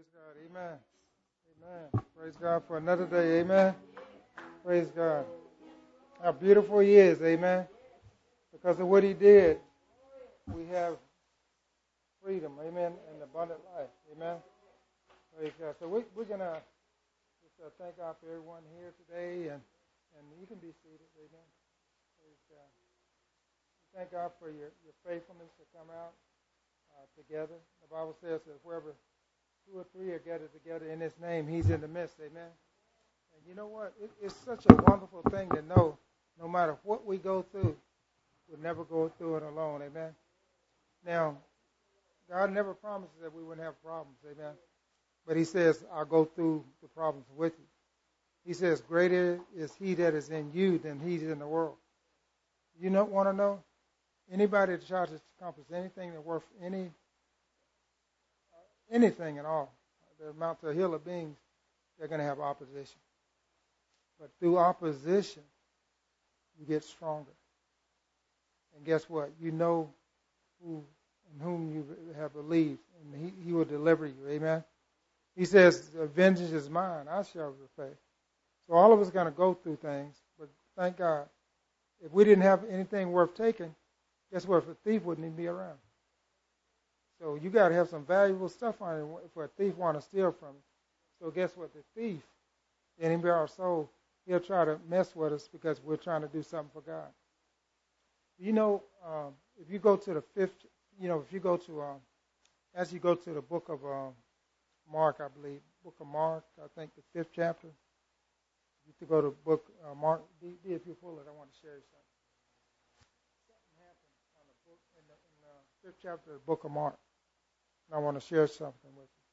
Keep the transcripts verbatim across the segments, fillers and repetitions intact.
Praise God. Amen. Amen. Praise God for another day. Amen. Praise God. How beautiful He is. Amen. Because of what He did, we have freedom. Amen. And abundant life. Amen. Praise God. So we, we're going to just uh, thank God for everyone here today. And, and you can be seated. Amen. Praise God. We thank God for your, your faithfulness to come out uh, together. The Bible says that wherever two or three are gathered together in His name, He's in the midst. Amen. And you know what? It, it's such a wonderful thing to know no matter what we go through, we'll never go through it alone. Amen. Now, God never promises that we wouldn't have problems. Amen. But He says, I'll go through the problems with you. He says, greater is He that is in you than He's in the world. You don't want to know? Anybody that tries to accomplish anything that worth any anything at all, the amount to a hill of beings, they're going to have opposition. But through opposition, you get stronger. And guess what? You know who in whom you have believed, and he, he will deliver you. Amen? He says, vengeance is mine, I shall repay. So all of us are going to go through things, but thank God. If we didn't have anything worth taking, guess what? If a thief wouldn't even be around. So you got to have some valuable stuff on it for a thief want to steal from you. So guess what? The thief, the enemy of our soul, he'll try to mess with us because we're trying to do something for God. You know, um, if you go to the fifth, you know, if you go to, um, as you go to the book of um, Mark, I believe, book of Mark, I think the fifth chapter. You have to go to book uh, Mark. D, D, if you pull it, I want to share you something. Something happened on the book in the, in the fifth chapter of the book of Mark. I want to share something with you.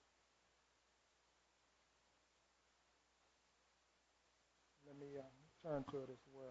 Let me uh, turn to it as well.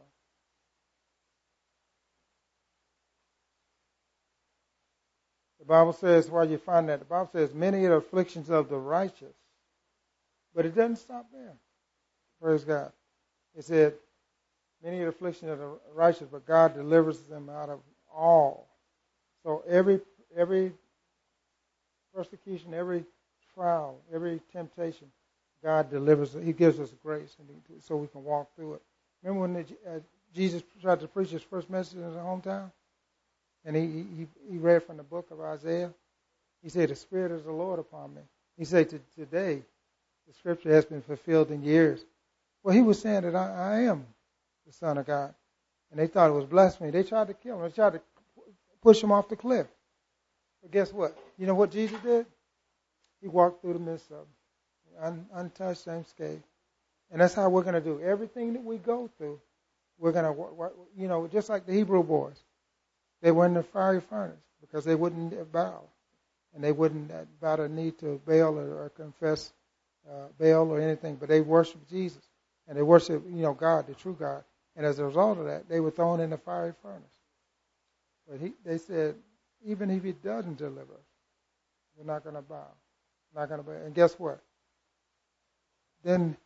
The Bible says, while you find that, the Bible says, many are the afflictions of the righteous. But it doesn't stop there. Praise God. It said, many are the afflictions of the righteous, but God delivers them out of all. So every every persecution, every trial, every temptation, God delivers it. He gives us grace and he, so we can walk through it. Remember when the, uh, Jesus tried to preach his first message in his hometown? And he, he, he read from the book of Isaiah. He said, the Spirit of the Lord upon me. He said, today, the scripture has been fulfilled in years. Well, he was saying that I, I am the Son of God. And they thought it was blasphemy. They tried to kill him. They tried to push him off the cliff. But guess what? You know what Jesus did? He walked through the midst of them, un, untouched, unscathed. And that's how we're going to do everything that we go through. We're going to, you know, just like the Hebrew boys. They were in the fiery furnace because they wouldn't bow. And they wouldn't bow the knee to Baal or, or confess uh, Baal or anything. But they worshiped Jesus. And they worshiped, you know, God, the true God. And as a result of that, they were thrown in the fiery furnace. But he, they said, even if He doesn't deliver us, we're not going to bow. Not going to bow. And guess what? Then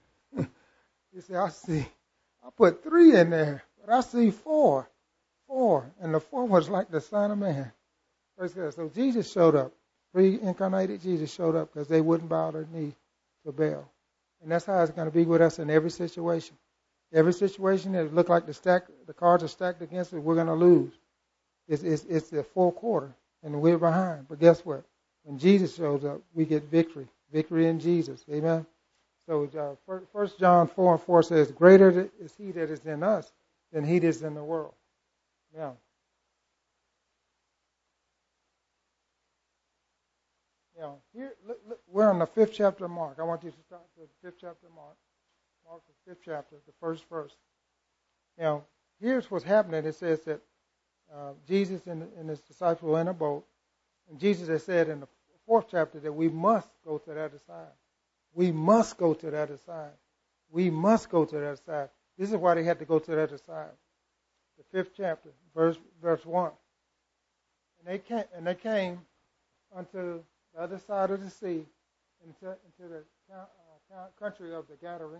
you say, I see, I put three in there, but I see four. Four. And the four was like the Son of Man. So Jesus showed up. Pre-incarnated Jesus showed up because they wouldn't bow their knee to Baal. And that's how it's going to be with us in every situation. Every situation that look like the stack, the cards are stacked against us, we're going to lose. It's, it's, it's the full quarter, and we're behind. But guess what? When Jesus shows up, we get victory. Victory in Jesus. Amen? So uh, First John four and four says, greater is He that is in us than he that is in the world. Now, now here, look, look, we're on the fifth chapter of Mark. I want you to start the fifth chapter of Mark. Mark, the fifth chapter, the first verse. Now, here's what's happening. It says that uh, Jesus and, and his disciples were in a boat. And Jesus has said in the fourth chapter that we must go to the other side. We must go to the other side. We must go to the other side. This is why they had to go to the other side. The fifth chapter, verse verse one. And they came, and they came unto the other side of the sea, into, into the uh, country of the Gadarenes.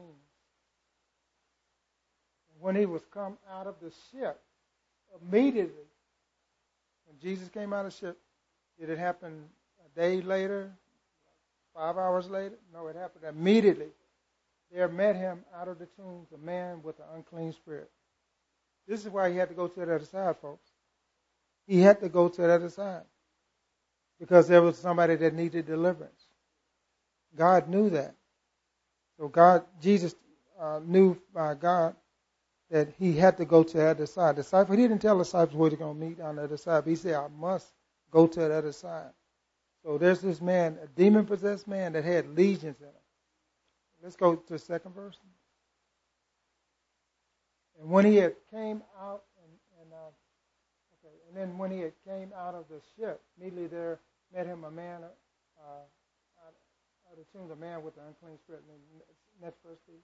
And when he was come out of the ship, immediately, when Jesus came out of the ship, did it happen a day later, five hours later? No, it happened immediately. There met him out of the tombs a man with an unclean spirit. This is why he had to go to the other side, folks. He had to go to the other side because there was somebody that needed deliverance. God knew that. So God, Jesus uh, knew by God that he had to go to the other side. The disciple, he didn't tell the disciples where they're going to meet on the other side. But he said, I must go to the other side. So there's this man, a demon-possessed man that had legions in him. Let's go to the second verse. And when he had came out, and, and uh, okay, and then when he had came out of the ship, immediately there met him a man uh, out, out of the tomb, a man with an unclean spirit. And then next verse, please.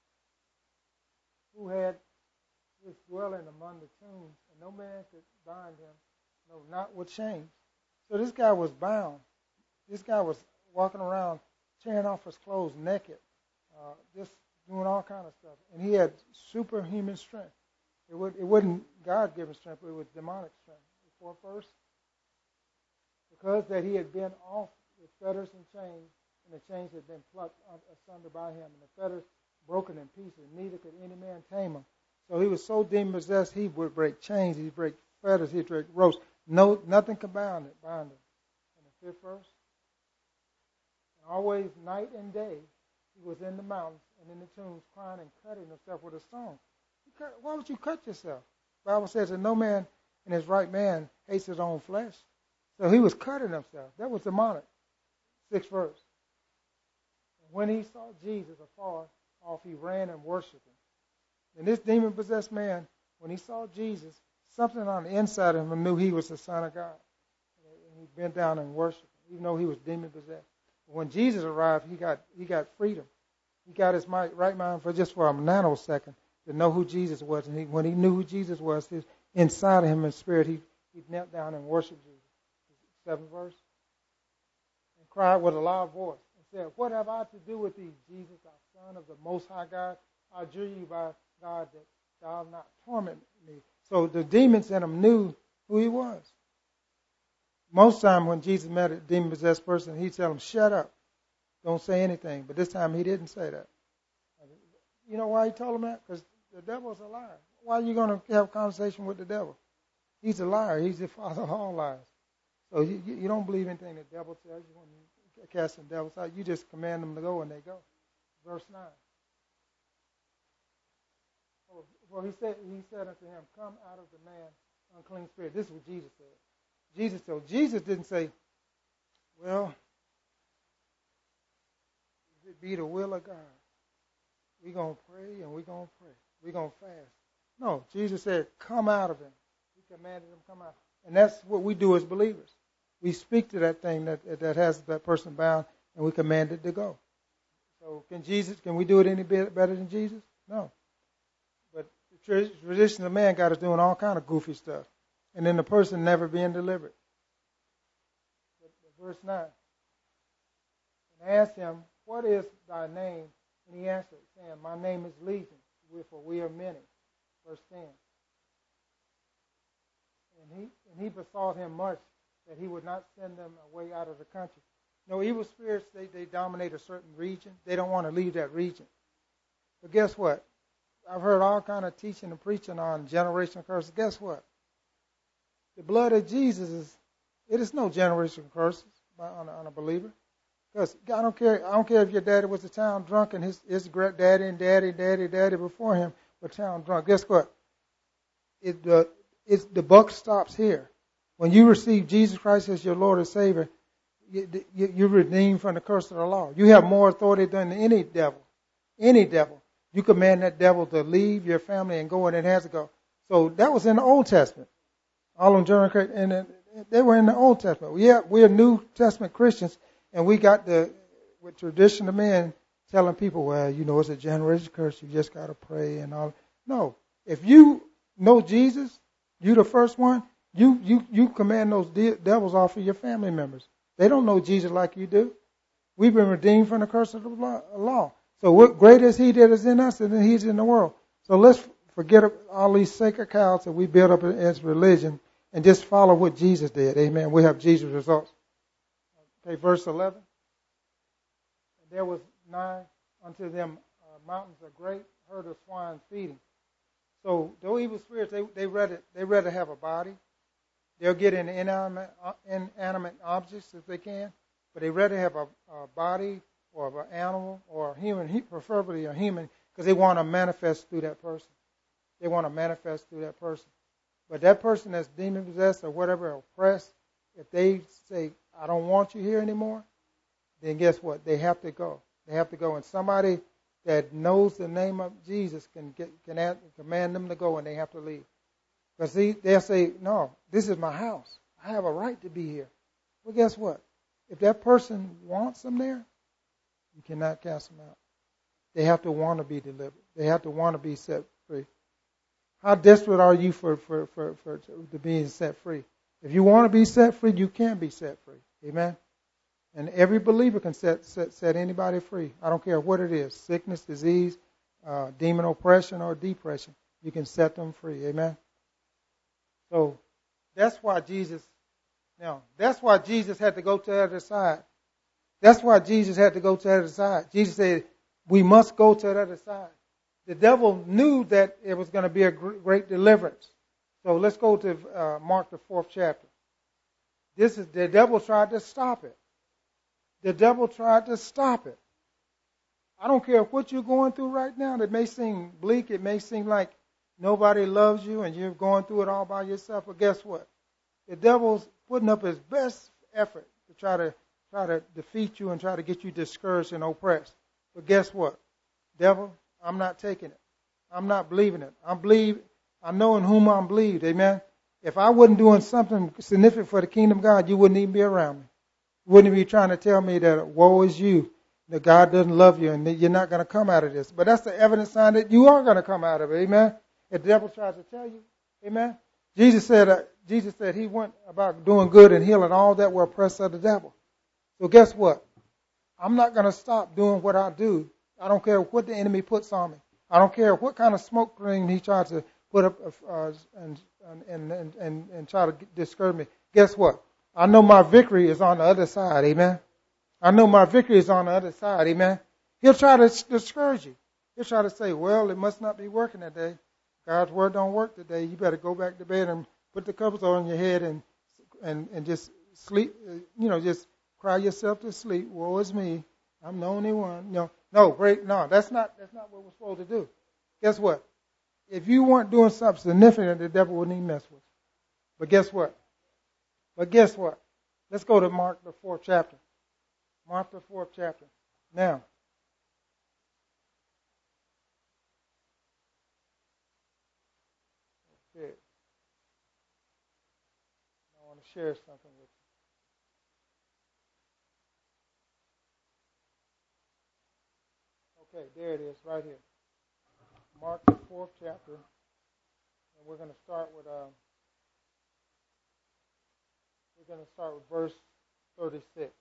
Who had his dwelling among the tombs, and no man could bind him, no, not with chains. So this guy was bound. This guy was walking around, tearing off his clothes naked, uh, just doing all kind of stuff. And he had superhuman strength. It, would, it wasn't God-given strength, but it was demonic strength. The fourth verse. Because that he had been off with fetters and chains, and the chains had been plucked asunder by him, and the fetters broken in pieces, neither could any man tame him. So he was so demon-possessed, he would break chains, he'd break fetters, he'd break ropes. No, nothing could bind it, bind him. And the fifth verse. And always, night and day, he was in the mountains and in the tombs, crying and cutting himself with a stone. Cut, why would you cut yourself? The Bible says that no man in his right man hates his own flesh. So he was cutting himself. That was demonic. Sixth verse. And when he saw Jesus afar off, he ran and worshipped him. And this demon-possessed man, when he saw Jesus, something on the inside of him knew he was the Son of God. And he bent down and worshipped him, even though he was demon-possessed. When Jesus arrived, he got he got freedom. He got his right mind for just for a nanosecond to know who Jesus was. And he, when he knew who Jesus was, his, inside of him in spirit, he, he knelt down and worshipped Jesus. Seventh verse. And cried with a loud voice and said, what have I to do with thee, Jesus, thou Son of the Most High God? I adjure you by God that thou not torment me. So the demons in him knew who he was. Most time when Jesus met a demon-possessed person, he'd tell him, shut up. Don't say anything. But this time he didn't say that. You know why he told him that? Because the devil's a liar. Why are you going to have a conversation with the devil? He's a liar. He's the father of all liars. So you, you don't believe anything the devil tells you when you cast some devils out. You just command them to go and they go. Verse nine. Well, he said, he said unto him, come out of the man, unclean spirit. This is what Jesus said. Jesus told. Jesus didn't say, well, if it be the will of God, we're going to pray and we're going to pray. We're going to fast. No, Jesus said, come out of him. He commanded him to come out. And that's what we do as believers. We speak to that thing that that has that person bound, and we command it to go. So can Jesus, can we do it any bit better than Jesus? No. But the tradition of man got us doing all kind of goofy stuff. And then the person never being delivered. But, but verse nine. And asked him, what is thy name? And he answered, saying, my name is Legion, for we are many. Verse ten. And he, and he besought him much that he would not send them away out of the country. No, evil spirits, they, they dominate a certain region. They don't want to leave that region. But guess what? I've heard all kind of teaching and preaching on generational curses. Guess what? The blood of Jesus is, it is no generational curses on a, on a believer. Because I don't care, I don't care if your daddy was a town drunk and his, his daddy and daddy, daddy, daddy before him were town drunk. Guess what? It, uh, it's, the buck stops here. When you receive Jesus Christ as your Lord and Savior, you, you, you're redeemed from the curse of the law. You have more authority than any devil. Any devil. You command that devil to leave your family and go, and it has to go. So that was in the Old Testament. All of them, and they were in the Old Testament. Yeah, we're New Testament Christians, and we got the with tradition of men telling people, well, you know, it's a generational curse. You just got to pray and all. No, if you know Jesus, you the first one. You you you command those de- devils off of your family members. They don't know Jesus like you do. We've been redeemed from the curse of the law. So what greater is He that is in us than He's in the world. So let's forget all these sacred cows that we build up as religion and just follow what Jesus did. Amen. We have Jesus' results. Okay, verse eleven. there was nigh unto them uh, mountains of great herd of swine feeding. So those evil spirits, they they rather they rather have a body. They'll get in inanimate, inanimate objects if they can, but they rather have a, a body or of an animal or a human, preferably a human, because they want to manifest through that person. They want to manifest through that person. But that person that's demon possessed or whatever, oppressed, if they say, I don't want you here anymore, then guess what? They have to go. They have to go. And somebody that knows the name of Jesus can get, can add, command them to go, and they have to leave. Because see, they'll say, no, this is my house. I have a right to be here. Well, guess what? If that person wants them there, you cannot cast them out. They have to want to be delivered. They have to want to be set free. How desperate are you for, for, for, for to being set free? If you want to be set free, you can be set free. Amen? And every believer can set, set, set anybody free. I don't care what it is, sickness, disease, uh, demon oppression, or depression. You can set them free. Amen? So that's why Jesus, now, that's why Jesus had to go to the other side. That's why Jesus had to go to the other side. Jesus said, we must go to the other side. The devil knew that it was going to be a great deliverance. So let's go to uh, Mark, the fourth chapter. This is the devil tried to stop it. The devil tried to stop it. I don't care what you're going through right now. It may seem bleak. It may seem like nobody loves you and you're going through it all by yourself. But guess what? The devil's putting up his best effort to try to try to defeat you and try to get you discouraged and oppressed. But guess what? Devil, I'm not taking it. I'm not believing it. I believe, I know in whom I'm believed. Amen. If I wasn't doing something significant for the kingdom of God, you wouldn't even be around me. You wouldn't be trying to tell me that woe is you, that God doesn't love you and that you're not going to come out of this. But that's the evidence sign that you are going to come out of it. Amen. If the devil tries to tell you, amen. Jesus said, uh, Jesus said he went about doing good and healing all that were oppressed of the devil. So guess what? I'm not going to stop doing what I do. I don't care what the enemy puts on me. I don't care what kind of smoke screen he tries to put up uh, and, and, and, and, and try to discourage me. Guess what? I know my victory is on the other side. Amen. I know my victory is on the other side. Amen. He'll try to discourage you. He'll try to say, well, it must not be working today. God's word don't work today. You better go back to bed and put the covers on your head and and, and just sleep, you know, just cry yourself to sleep. Woe is me. I'm the only one. No, no, break. No, that's not that's not what we're supposed to do. Guess what? If you weren't doing something significant, the devil wouldn't even mess with you. But guess what? But guess what? Let's go to Mark, the fourth chapter. Mark, the fourth chapter. Now, okay. I want to share something with you. Okay, there it is, right here. Mark, the fourth chapter. And we're going to start with uh, we're going to start with verse thirty-six.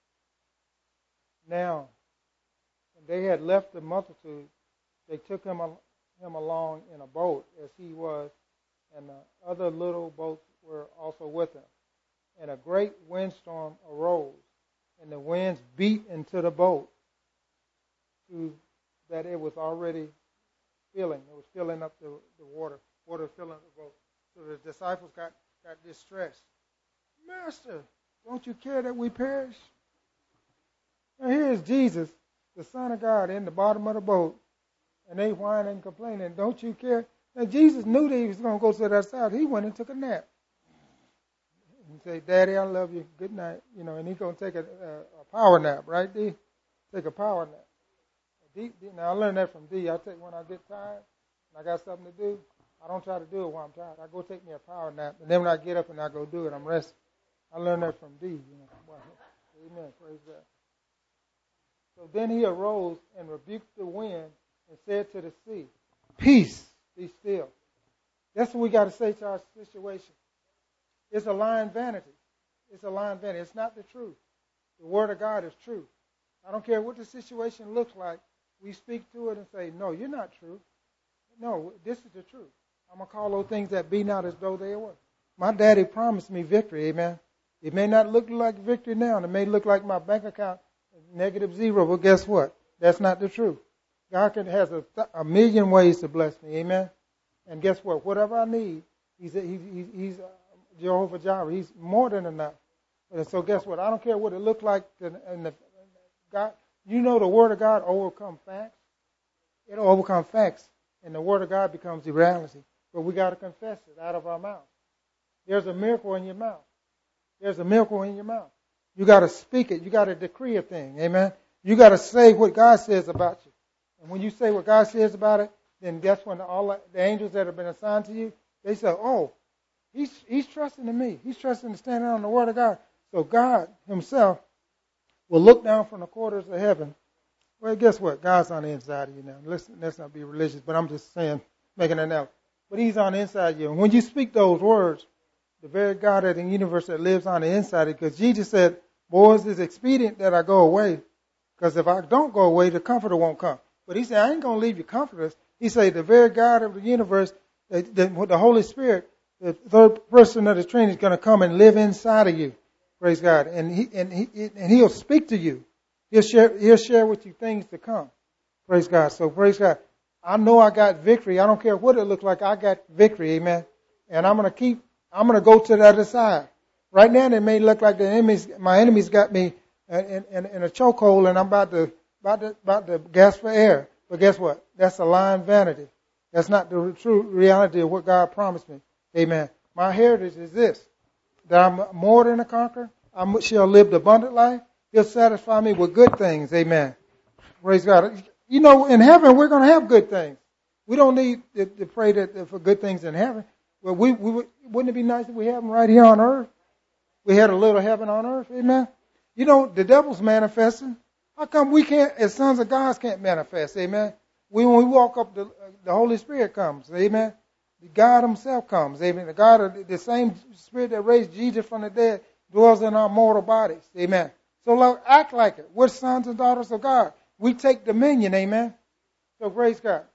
Now, when they had left the multitude, they took him, him along in a boat as he was, and the other little boats were also with him. And a great windstorm arose, and the winds beat into the boat, so that it was already filling. It was filling up the, the water. Water filling up the boat. So the disciples got, got distressed. Master, don't you care that we perish? Now here is Jesus, the Son of God, in the bottom of the boat, and they whining and complaining. Don't you care? Now Jesus knew that he was going to go to that side. He went and took a nap. And said, Daddy, I love you. Good night. You know, and he's going to take a, a, a power nap, right, D? Take a power nap. D, D, now I learned that from D. I take when I get tired and I got something to do, I don't try to do it while I'm tired. I go take me a power nap, and then when I get up and I go do it, I'm resting. I learned that from D. You know. Wow. Amen. Praise God. So then he arose and rebuked the wind and said to the sea, peace, be still. That's what we got to say to our situation. It's a lying vanity. It's a lying vanity. It's not the truth. The word of God is true. I don't care what the situation looks like. We speak to it and say, no, you're not true. No, this is the truth. I'm going to call those things that be not as though they were. My daddy promised me victory, amen. It may not look like victory now, and it may look like my bank account negative zero. Well, guess what? That's not the truth. God can, has a, a million ways to bless me. Amen. And guess what? Whatever I need, He's he's he's, he's Jehovah Jireh. He's more than enough. And so guess what? I don't care what it looked like. And the, God, you know, the Word of God overcomes facts. It'll overcome facts, and the Word of God becomes the reality. But we got to confess it out of our mouth. There's a miracle in your mouth. There's a miracle in your mouth. You got to speak it. You got to decree a thing. Amen. You got to say what God says about you. And when you say what God says about it, then guess when all the angels that have been assigned to you, they say, oh, he's he's trusting in me. He's trusting to stand on the Word of God. So God Himself will look down from the quarters of heaven. Well, guess what? God's on the inside of you now. Listen, let's not be religious, but I'm just saying, making an analogy. But He's on the inside of you. And when you speak those words, the very God of the universe that lives on the inside of you, because Jesus said, boys, it's expedient that I go away, because if I don't go away, the Comforter won't come. But He said, I ain't going to leave you comfortless. He said, the very God of the universe, the, the, the Holy Spirit, the third person of the Trinity is going to come and live inside of you. Praise God. And he and he and He'll speak to you. He'll share He'll share with you things to come. Praise God. So praise God. I know I got victory. I don't care what it looks like. I got victory. Amen. And I'm going to keep. I'm going to go to the other side. Right now, it may look like the enemies. My enemies got me in, in, in a chokehold, and I'm about to about to about to gasp for air. But guess what? That's a lying vanity. That's not the true reality of what God promised me. Amen. My heritage is this: that I'm more than a conqueror. I shall live the abundant life. He'll satisfy me with good things. Amen. Praise God. You know, in heaven, we're going to have good things. We don't need to, to pray that, for good things in heaven. Well, we, we wouldn't it be nice if we have them right here on earth? We had a little heaven on earth. Amen. You know, the devil's manifesting. How come we can't, as sons of God, can't manifest? Amen. We, when we walk up, the, the Holy Spirit comes. Amen. God Himself comes. Amen. The God of the same Spirit that raised Jesus from the dead dwells in our mortal bodies. Amen. So like, act like it. We're sons and daughters of God. We take dominion. Amen. So praise God.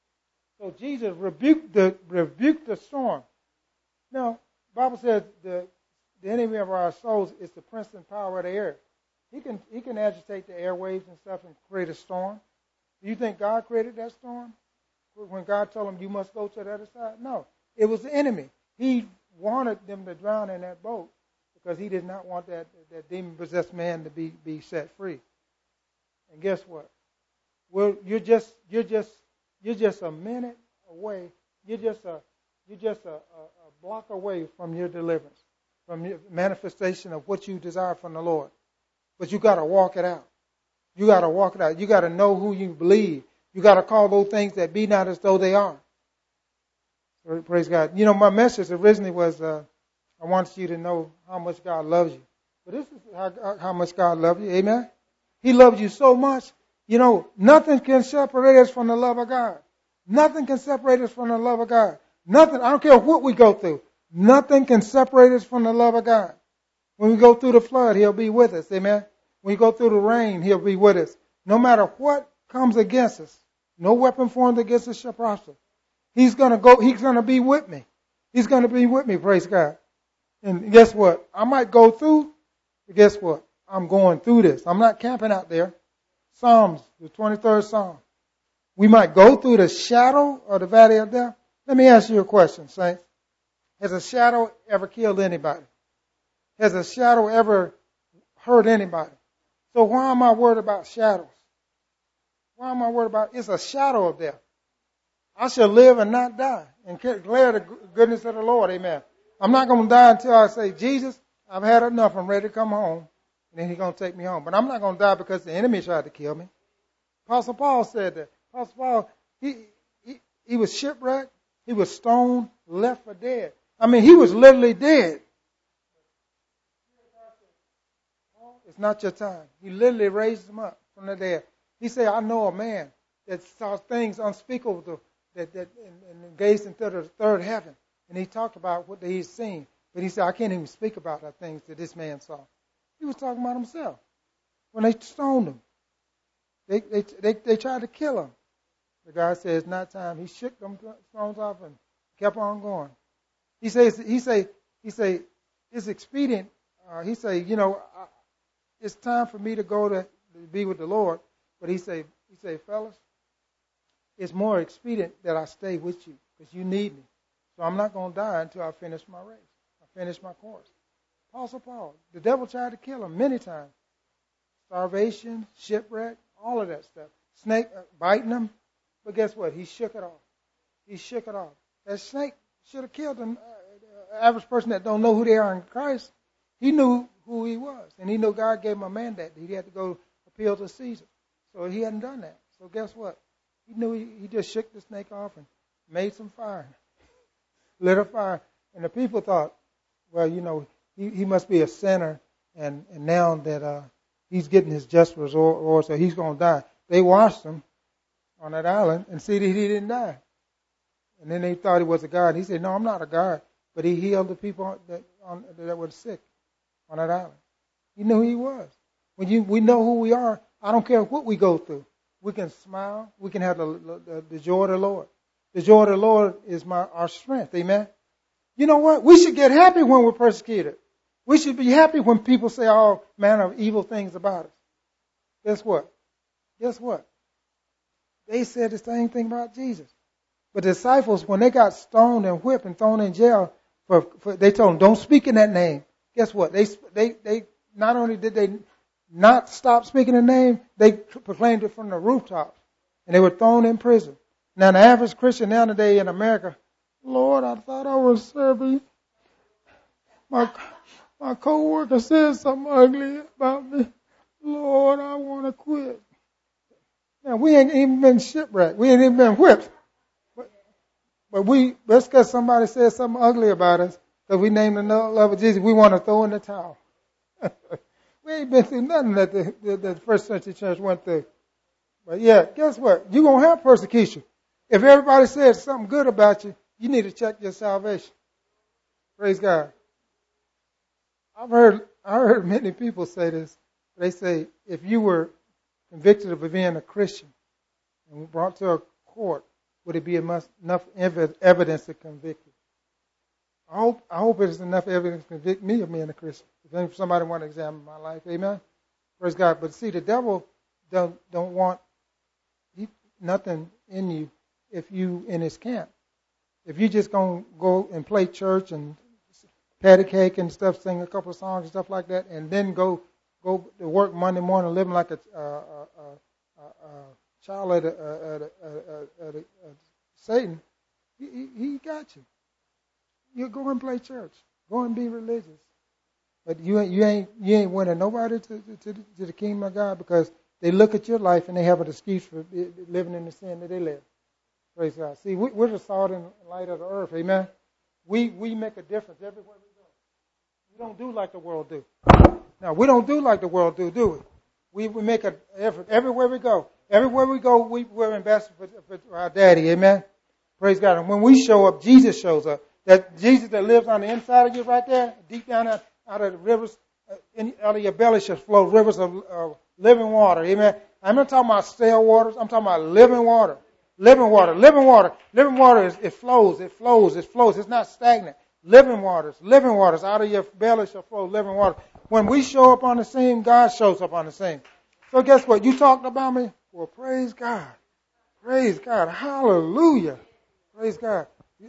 So Jesus rebuked the rebuked the storm. Now, the Bible says the the enemy of our souls is the prince and power of the air. He can he can agitate the airwaves and stuff and create a storm. Do you think God created that storm? When God told him you must go to the other side? No. It was the enemy. He wanted them to drown in that boat because He did not want that, that demon-possessed man to be, be set free. And guess what? Well, you're just you're just you're just a minute away. You're just a you're just a, a, a block away from your deliverance, from your manifestation of what you desire from the Lord. But you got to walk it out. You got to walk it out. You got to know who you believe. You got to call those things that be not as though they are. Praise God. You know, my message originally was uh, I want you to know how much God loves you. But this is how, how much God loves you. Amen. He loves you so much. You know, nothing can separate us from the love of God. Nothing can separate us from the love of God. Nothing. I don't care what we go through. Nothing can separate us from the love of God. When we go through the flood, He'll be with us. Amen. When we go through the rain, He'll be with us. No matter what comes against us, no weapon formed against us shall prosper. He's going to go. He's going to be with me. He's going to be with me. Praise God. And guess what? I might go through, but guess what? I'm going through this. I'm not camping out there. Psalms, the twenty-third Psalm. We might go through the shadow of the valley of death. Let me ask you a question, saints. Has a shadow ever killed anybody? Has a shadow ever hurt anybody? So why am I worried about shadows? Why am I worried about it? It's a shadow of death. I shall live and not die and declare the goodness of the Lord. Amen. I'm not going to die until I say, Jesus, I've had enough. I'm ready to come home. And then He's going to take me home. But I'm not going to die because the enemy tried to kill me. Apostle Paul said that. Apostle Paul, he, he, he was shipwrecked. He was stoned, left for dead. I mean, he was literally dead. It's not your time. He literally raised him up from the dead. He said, I know a man that saw things unspeakable that, that and, and gazed into the third heaven. And he talked about what he's seen. But he said, I can't even speak about the things that this man saw. He was talking about himself. When they stoned him, they, they, they, they tried to kill him. The guy said, it's not time. He shook them stones off and kept on going. He says, he say, he say, it's expedient. Uh, he say, you know, I, it's time for me to go to to be with the Lord. But he say, he say, fellas, it's more expedient that I stay with you because you need me. So I'm not going to die until I finish my race. I finish my course. Apostle Paul, the devil tried to kill him many times. Starvation, shipwreck, all of that stuff. Snake uh, biting him. But guess what? He shook it off. He shook it off. That snake should have killed an uh, average person that don't know who they are in Christ. He knew who he was. And he knew God gave him a mandate. He had to go appeal to Caesar. So he hadn't done that. So guess what? He knew he, he just shook the snake off and made some fire. Lit a fire. And the people thought, well, you know, he, he must be a sinner. And, and now that uh, he's getting his just reward, so he's going to die. They washed him on that island and see that he didn't die. And then they thought he was a god. He said, no, I'm not a god. But he healed the people that, on, that were sick on that island. He knew who he was. When you, we know who we are, I don't care what we go through. We can smile. We can have the, the, the joy of the Lord. The joy of the Lord is my our strength. Amen. You know what? We should get happy when we're persecuted. We should be happy when people say all manner of evil things about us. Guess what? Guess what? They said the same thing about Jesus. But the disciples, when they got stoned and whipped and thrown in jail, for, for they told them, don't speak in that name. Guess what? They they they not only did they not stop speaking the name, they proclaimed it from the rooftops. And they were thrown in prison. Now, the average Christian nowadays in America, Lord, I thought I was serving. My, my co-worker said something ugly about me. Lord, I want to quit. Now, we ain't even been shipwrecked. We ain't even been whipped. But, but we, that's because somebody said something ugly about us, because we named the love of Jesus. We want to throw in the towel. We ain't been through nothing that the, the, the first century church went through. But yeah, guess what? You're going to have persecution. If everybody says something good about you, you need to check your salvation. Praise God. I've heard, I heard many people say this. They say, if you were convicted of being a Christian and brought to a court, would it be enough evidence to convict you? I hope, I hope there's enough evidence to convict me of being a Christian. If somebody want to examine my life, amen? Praise God. But see, the devil don't, don't want nothing in you if you in his camp. If you just going to go and play church and patty cake and stuff, sing a couple of songs and stuff like that, and then go go to work Monday morning living like a, uh, uh, uh, uh, child of, uh, uh, uh, uh, uh, Satan, he, he, he got you. You go and play church. Go and be religious. But you ain't you ain't you ain't winning nobody to, to, to the kingdom of God, because they look at your life and they have an excuse for living in the sin that they live. Praise God. See, we, we're the salt and light of the earth. Amen. We we make a difference everywhere we go. We don't do like the world do. Now, we don't do like the world do, do we? We, we make an effort everywhere we go. Everywhere we go, we, we're ambassadors for, for our daddy. Amen. Praise God. And when we show up, Jesus shows up. That Jesus that lives on the inside of you right there, deep down out, out of the rivers, uh, in, out of your belly shall flow rivers of uh, living water. Amen. I'm not talking about stale waters. I'm talking about living water. Living water, living water, living water, is, it flows, it flows, it flows. It's not stagnant. Living waters, living waters, out of your belly shall flow living water. When we show up on the scene, God shows up on the scene. So guess what? You talked about me? Well, praise God. Praise God. Hallelujah. Praise God.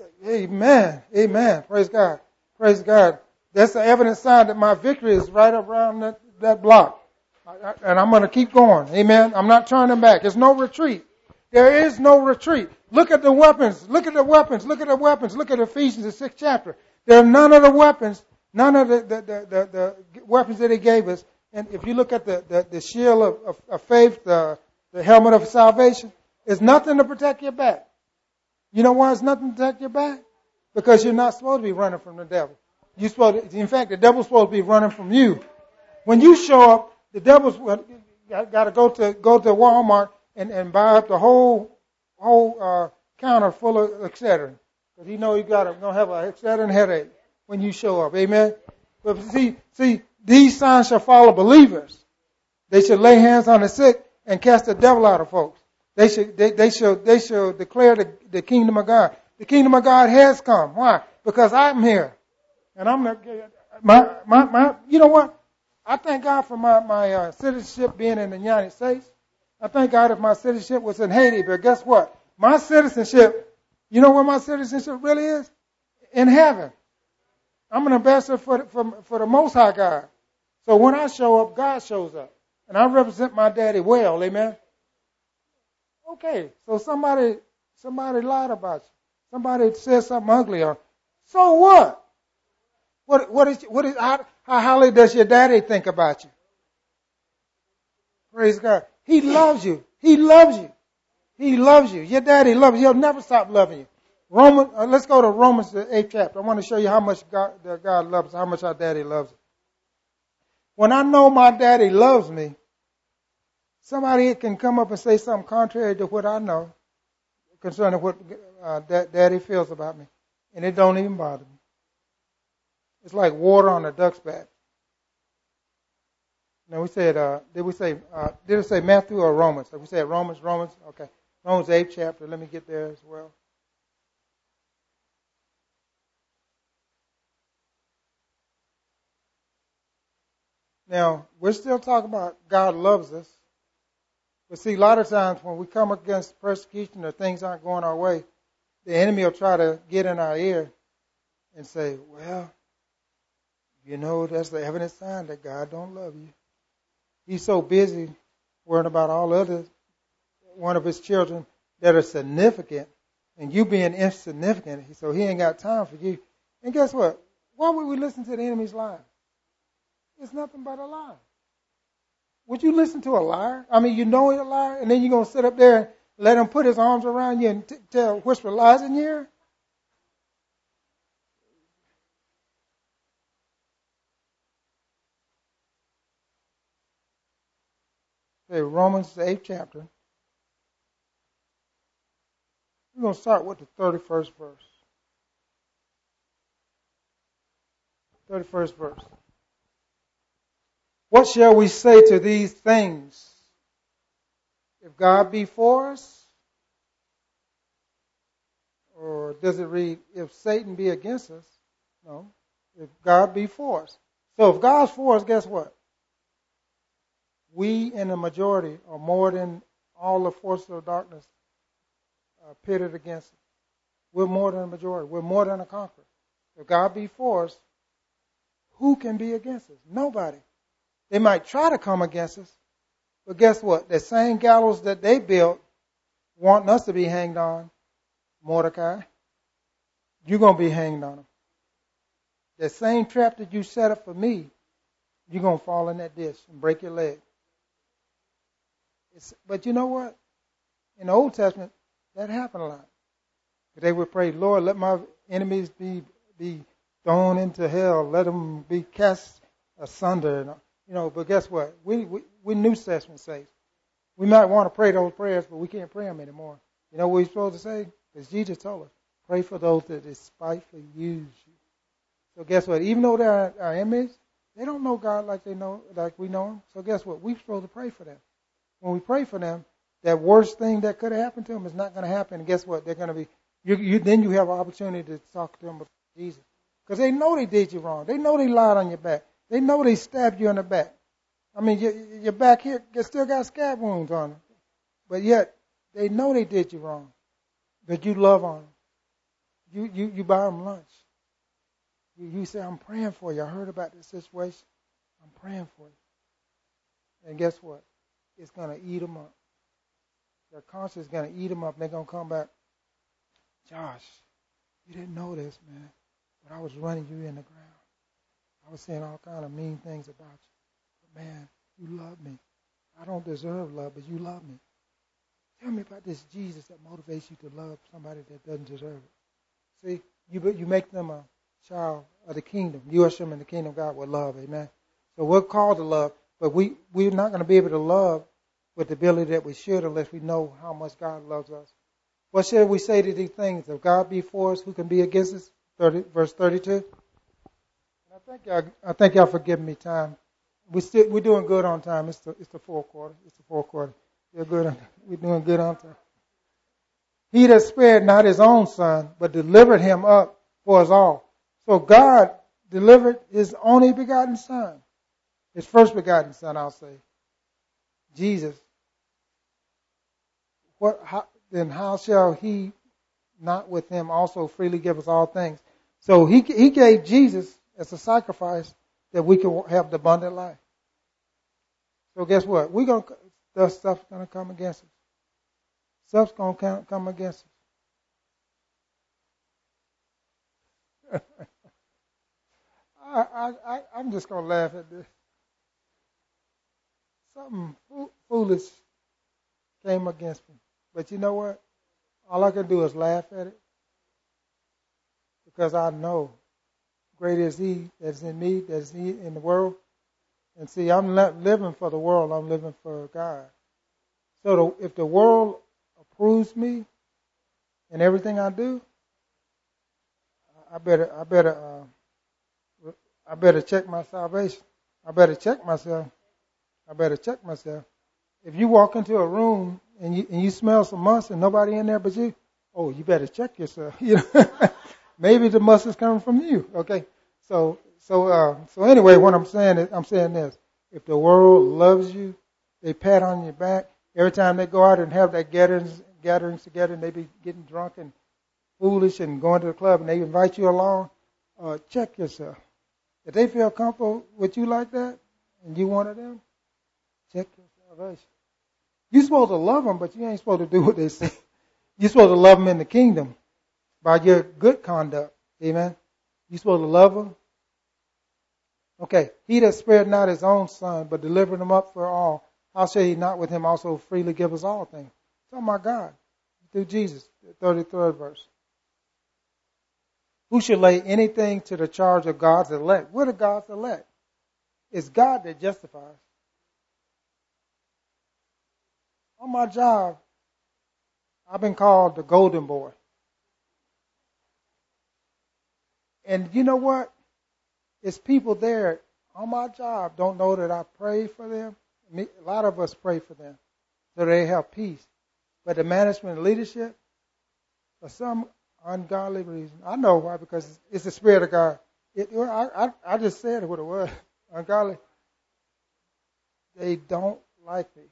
Amen. Amen. Praise God. Praise God. That's the evident sign that my victory is right around that, that block. And I'm going to keep going. Amen. I'm not turning back. There's no retreat. There is no retreat. Look at the weapons. Look at the weapons. Look at the weapons. Look at Ephesians, the sixth chapter. There are none of the weapons, none of the, the, the, the, the weapons that he gave us. And if you look at the, the, the shield of, of, of faith, the, the helmet of salvation, it's nothing to protect your back. You know why it's nothing to protect your back? Because you're not supposed to be running from the devil. You're supposed to, in fact, the devil's supposed to be running from you. When you show up, the devil's got to go to go to Walmart and, and buy up the whole whole uh, counter full of Excedrin, because he know you got to have a Excedrin headache when you show up. Amen. But see, see, these signs shall follow believers. They should lay hands on the sick and cast the devil out of folks. They should they, they should they should declare the, the kingdom of God. The kingdom of God has come. Why? Because I'm here, and I'm the, my my my. You know what? I thank God for my, my uh, citizenship being in the United States. I thank God if my citizenship was in Haiti. But guess what? My citizenship, you know where my citizenship really is? In heaven. I'm an ambassador for the, for, for the Most High God. So when I show up, God shows up. And I represent my daddy well, amen? Okay, so somebody somebody lied about you. Somebody said something ugly. Or, so what? What what is what is how, how highly does your daddy think about you? Praise God. He loves you. He loves you. He loves you. Your daddy loves you. He'll never stop loving you. Roman, uh, let's go to Romans the eighth chapter. I want to show you how much God, that God loves, how much our daddy loves us. When I know my daddy loves me, somebody can come up and say something contrary to what I know concerning what uh, da- daddy feels about me, and it don't even bother me. It's like water on a duck's back. Now we said, uh, did we say, uh, did it say Matthew or Romans? We said Romans, Romans, okay. Romans eighth chapter. Let me get there as well. Now, we're still talking about God loves us. But see, a lot of times when we come against persecution or things aren't going our way, the enemy will try to get in our ear and say, well, you know, that's the evident sign that God don't love you. He's so busy worrying about all other one of his children that are significant, and you being insignificant, so he ain't got time for you. And guess what? Why would we listen to the enemy's lie? It's nothing but a lie. Would you listen to a liar? I mean, you know he's a liar, and then you're going to sit up there and let him put his arms around you and t- tell, whisper lies in your ear? Okay, Romans, the eighth chapter. We're going to start with the thirty-first verse. thirty-first verse. What shall we say to these things? If God be for us, or does it read, if Satan be against us? No. If God be for us. So if God's for us, guess what? We in the majority are more than all the forces of darkness uh, pitted against us. We're more than a majority. We're more than a conqueror. If God be for us, who can be against us? Nobody. They might try to come against us, but guess what? The same gallows that they built wanting us to be hanged on, Mordecai, you're going to be hanged on them. The same trap that you set up for me, you're going to fall in that ditch and break your leg. It's, but you know what? In the Old Testament, that happened a lot. They would pray, Lord, let my enemies be be thrown into hell. Let them be cast asunder. You know, but guess what? We, we, we New Testament saints. We might want to pray those prayers, but we can't pray them anymore. You know what we're supposed to say? Because Jesus told us, pray for those that despitefully use you. So guess what? Even though they're our enemies, they don't know God like they know, like we know Him. So guess what? We're supposed to pray for them. When we pray for them, that worst thing that could have happened to them is not going to happen. And guess what? They're going to be. You, you, then you have an opportunity to talk to them about Jesus, because they know they did you wrong. They know they lied on your back. They know they stabbed you in the back. I mean, your, your back here still got scab wounds on it, but yet they know they did you wrong. But you love on them. You you you buy them lunch. You, you say, I'm praying for you. I heard about this situation. I'm praying for you. And guess what? It's going to eat them up. Their conscience is going to eat them up. They're going to come back. Josh, you didn't know this, man, but I was running you in the ground. I was saying all kind of mean things about you. But, man, you love me. I don't deserve love, but you love me. Tell me about this Jesus that motivates you to love somebody that doesn't deserve it. See, you you make them a child of the kingdom. You usher them in the kingdom of God with love, amen. So we're called to love, but we, we're not going to be able to love with the ability that we should unless we know how much God loves us. What shall we say to these things? If God be for us, who can be against us? thirty, verse thirty-two. I think y'all, I think y'all for giving me time. We still, we're doing good on time. It's the, it's the fourth quarter. It's the fourth quarter. We're good. On, we're doing good on time. He that spared not his own son, but delivered him up for us all. So God delivered his only begotten son. His first begotten Son, I'll say, Jesus, what? How, then how shall he not with him also freely give us all things? So he he gave Jesus as a sacrifice that we could have the abundant life. So guess what? We're gonna the stuff's gonna come against us. Stuff's gonna come against us. I, I, I'm just going to laugh at this. Something foolish came against me. But you know what? All I can do is laugh at it. Because I know great is he that's in me, that's he in the world. And see, I'm not living for the world. I'm living for God. So the, if the world approves me in everything I do, I better, I better, uh, I better check my salvation. I better check myself. I better check myself. If you walk into a room and you and you smell some must and nobody in there but you, oh, you better check yourself. You know, maybe the must is coming from you. Okay, so so uh, so anyway, what I'm saying is, I'm saying this: if the world loves you, they pat on your back every time they go out and have that gatherings gatherings together, and they be getting drunk and foolish and going to the club, and they invite you along. Uh, check yourself. If they feel comfortable with you like that, and you one of them, check your salvation. You're supposed to love them, but you ain't supposed to do what they say. You're supposed to love them in the kingdom by your good conduct. Amen. You're supposed to love them. Okay. He that spared not his own son, but delivered him up for all, how shall he not with him also freely give us all things? Talking about God through Jesus, the thirty-third verse. Who should lay anything to the charge of God's elect? What are God's elect? It's God that justifies. On my job, I've been called the golden boy. And you know what? It's people there on my job don't know that I pray for them. A lot of us pray for them so they have peace. But the management and leadership, for some ungodly reason, I know why, because it's the Spirit of God. It, I, I, I just said what it was. Ungodly. They don't like me.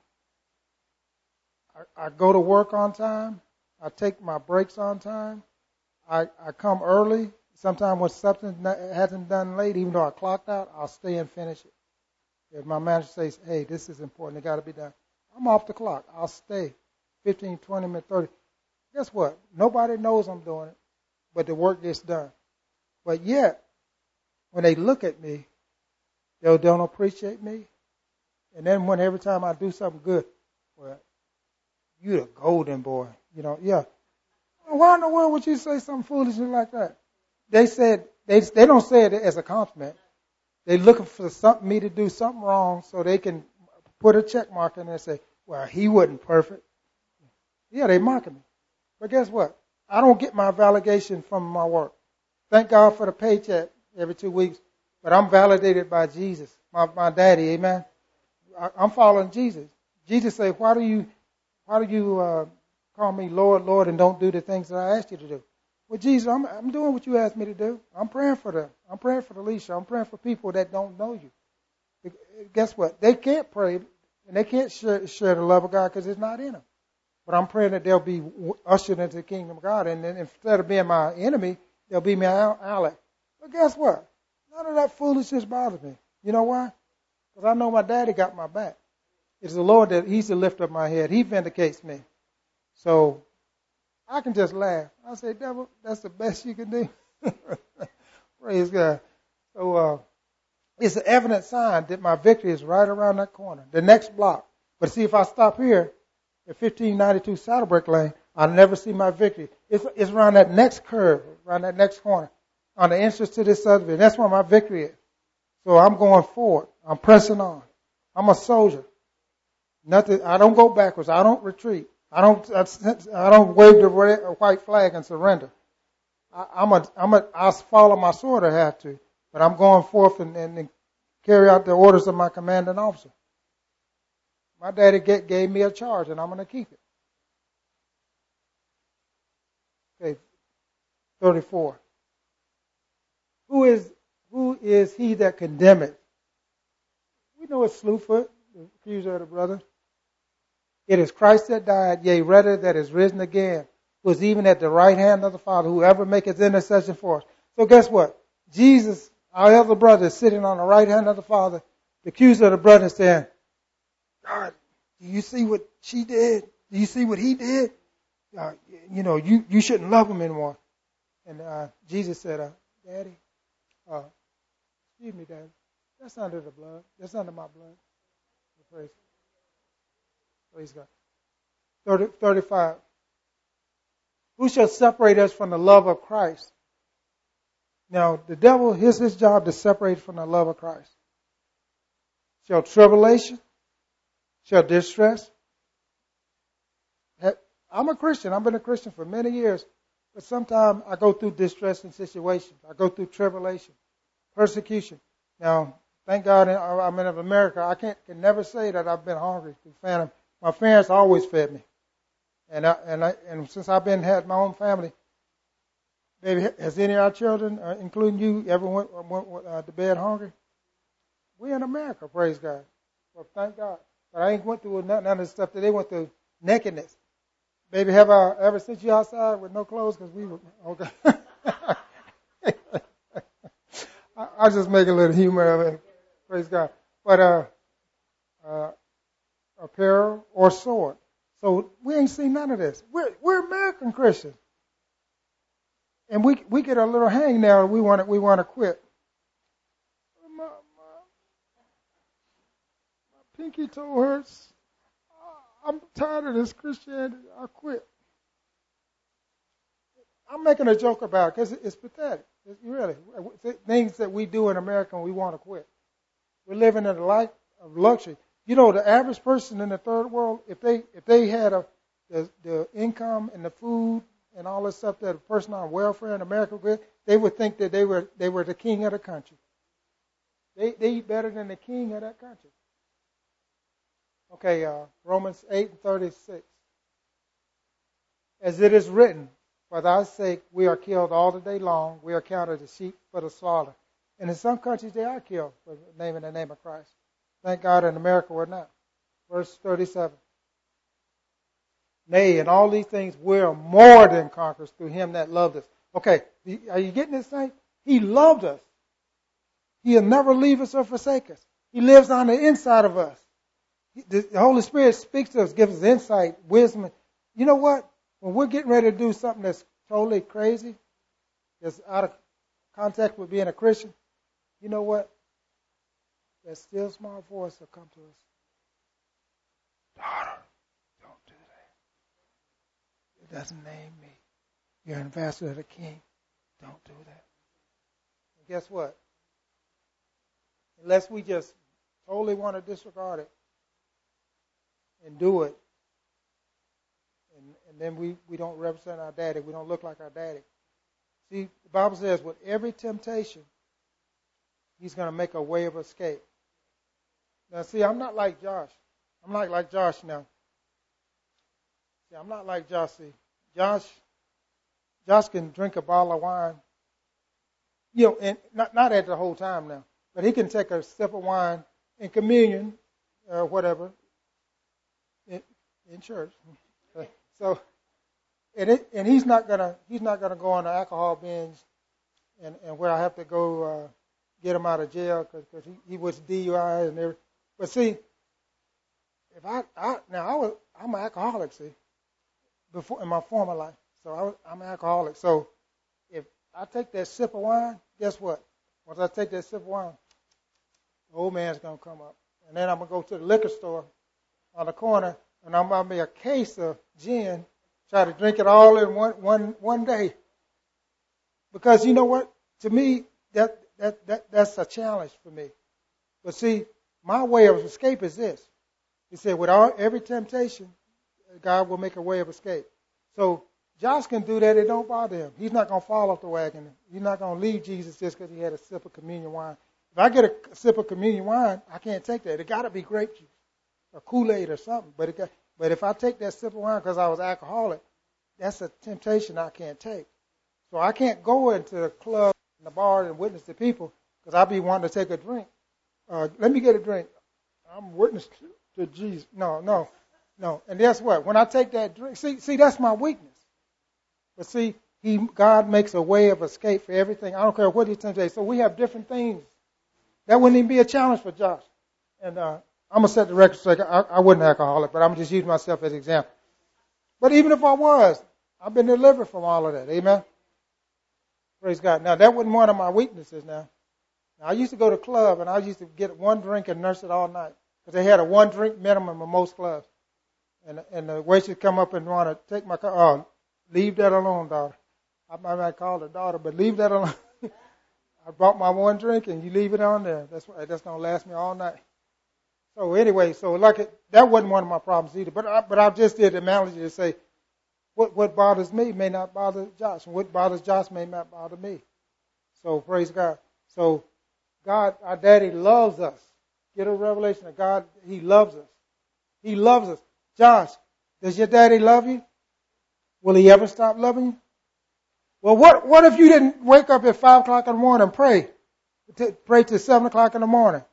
I, I go to work on time. I take my breaks on time. I, I come early. Sometimes when something hasn't done late, even though I clocked out, I'll stay and finish it. If my manager says, hey, this is important, it got to be done, I'm off the clock. I'll stay fifteen, twenty minutes, thirty. Guess what? Nobody knows I'm doing it, but the work gets done. But yet, when they look at me, they don't appreciate me. And then when every time I do something good, well, you the golden boy. You know, yeah. Why in the world would you say something foolish like that? They said, they they don't say it as a compliment. They're looking for something, me to do something wrong so they can put a check mark in there and say, well, he wasn't perfect. Yeah, they mocking me. But guess what? I don't get my validation from my work. Thank God for the paycheck every two weeks. But I'm validated by Jesus, my, my daddy, amen. I, I'm following Jesus. Jesus said, why do you, why do you uh, call me Lord, Lord, and don't do the things that I asked you to do? Well, Jesus, I'm, I'm doing what you asked me to do. I'm praying for them. I'm praying for Alicia. I'm praying for people that don't know you. Guess what? They can't pray, and they can't share, share the love of God because it's not in them. But I'm praying that they'll be ushered into the kingdom of God. And then instead of being my enemy, they'll be my ally. But guess what? None of that foolishness bothers me. You know why? Because I know my daddy got my back. It's the Lord that he's the lift of my head. He vindicates me. So I can just laugh. I say, devil, that's the best you can do. Praise God. So uh, it's an evident sign that my victory is right around that corner, the next block. But see, if I stop here, at fifteen ninety-two Saddlebrick Lane, I'll never see my victory. It's, it's around that next curve, around that next corner, on the entrance to this subdivision. That's where my victory is. So I'm going forward. I'm pressing on. I'm a soldier. Nothing. I don't go backwards. I don't retreat. I don't. I don't wave the red or white flag and surrender. I, I'm a. I'm a. I'll follow my sword if I have to, but I'm going forth and, and, and carry out the orders of my commanding officer. My daddy get, gave me a charge, and I'm going to keep it. Okay, thirty-four. Who is who is he that condemneth? know it's Slewfoot, the accuser of the brother? It is Christ that died, yea, rather that is risen again, who is even at the right hand of the Father, whoever maketh intercession for us. So guess what? Jesus, our elder brother, is sitting on the right hand of the Father. The accuser of the brother is saying, God, do you see what she did? Do you see what he did? Uh, you know, you, you shouldn't love him anymore. And uh, Jesus said, uh, Daddy, uh, excuse me, Daddy, that's under the blood. That's under my blood. Praise, praise God. thirty, thirty-five. Who shall separate us from the love of Christ? Now, the devil, here's his job to separate from the love of Christ. Shall tribulation? Shall distress? I'm a Christian. I've been a Christian for many years. But sometimes I go through distressing situations. I go through tribulation, persecution. Now, thank God I'm in America. I can't, can never say that I've been hungry through famine. My parents always fed me. And I, and I, and since I've been had my own family, baby, has any of our children, uh, including you, ever went, went uh, to bed hungry? We're in America, praise God. Well, thank God. But I ain't went through none, none of the stuff that they went through. Nakedness. Baby, have I ever sent you outside with no clothes? Because we were, okay. I, I just make a little humor of it. Praise God. But uh, uh, apparel or sword. So we ain't seen none of this. We're, we're American Christians. And we we get a little hang now and we want to, we want to quit. My, my, my pinky toe hurts. I'm tired of this Christianity. I quit. I'm making a joke about it because it's pathetic. It's really. Things that we do in America and we want to quit. We're living in a life of luxury. You know, the average person in the third world, if they if they had a the, the income and the food and all this stuff that a person on welfare in America would, they would think that they were they were the king of the country. They they eat better than the king of that country. Okay, uh, Romans eight and thirty-six. As it is written, for thy sake we are killed all the day long. We are counted as sheep for the slaughter. And in some countries they are killed for naming the name of Christ. Thank God in America we're not. Verse thirty-seven. Nay, in all these things we are more than conquerors through him that loved us. Okay, are you getting this thing? He loved us. He'll never leave us or forsake us. He lives on the inside of us. The Holy Spirit speaks to us, gives us insight, wisdom. You know what? When we're getting ready to do something that's totally crazy, that's out of contact with being a Christian, you know what? That still small voice will come to us. Daughter, don't do that. It doesn't name me. You're an ambassador of the King. Don't do that. And guess what? Unless we just totally want to disregard it, and do it, and, and then we, we don't represent our daddy. We don't look like our daddy. See, the Bible says with every temptation, he's going to make a way of escape. Now, see, I'm not like Josh. I'm not like Josh now. See, I'm not like Josh. See, Josh, Josh can drink a bottle of wine, you know, and not, not at the whole time now, but he can take a sip of wine in communion or whatever, In, in church, so and it, and he's not gonna he's not gonna go on an alcohol binge, and, and where I have to go uh, get him out of jail because he, he was D U I and everything. But see, if I, I now I was I'm an alcoholic, see, before in my former life, so I was, I'm an alcoholic. So if I take that sip of wine, guess what? Once I take that sip of wine, the old man's gonna come up, and then I'm gonna go to the liquor store on the corner, and I'm going to make a case of gin, try to drink it all in one, one, one day. Because you know what? To me, that, that, that, that's a challenge for me. But see, my way of escape is this. He said, with all, every temptation, God will make a way of escape. So Josh can do that. It don't bother him. He's not going to fall off the wagon. He's not going to leave Jesus just because he had a sip of communion wine. If I get a sip of communion wine, I can't take that. It got to be grape juice or Kool-Aid or something. But it got, but if I take that sip of wine because I was alcoholic, that's a temptation I can't take. So I can't go into the club and the bar and witness to people because I'll be wanting to take a drink. Uh, let me get a drink. I'm witness to, to Jesus. No, no, no. And guess what? When I take that drink, see, see, that's my weakness. But see, he, God makes a way of escape for everything. I don't care what he tempts. So we have different things. That wouldn't even be a challenge for Josh. And uh, I'm going to set the record straight. I, I wasn't an alcoholic, but I'm just using myself as an example. But even if I was, I've been delivered from all of that. Amen? Praise God. Now, that wasn't one of my weaknesses now. now I used to go to a club, and I used to get one drink and nurse it all night. Because they had a one drink minimum in most clubs. And, and the waitress come up and want to take my car. Oh, leave that alone, daughter. I might not call her daughter, but leave that alone. I brought my one drink, and you leave it on there. That's that's going to last me all night. So anyway, so like it, that wasn't one of my problems either. But I, but I just did the analogy to say, what what bothers me may not bother Josh, and what bothers Josh may not bother me. So praise God. So God, our Daddy loves us. Get a revelation of God. He loves us. He loves us. Josh, does your Daddy love you? Will he ever stop loving you? Well, what what if you didn't wake up at five o'clock in the morning and pray? To, pray till seven o'clock in the morning.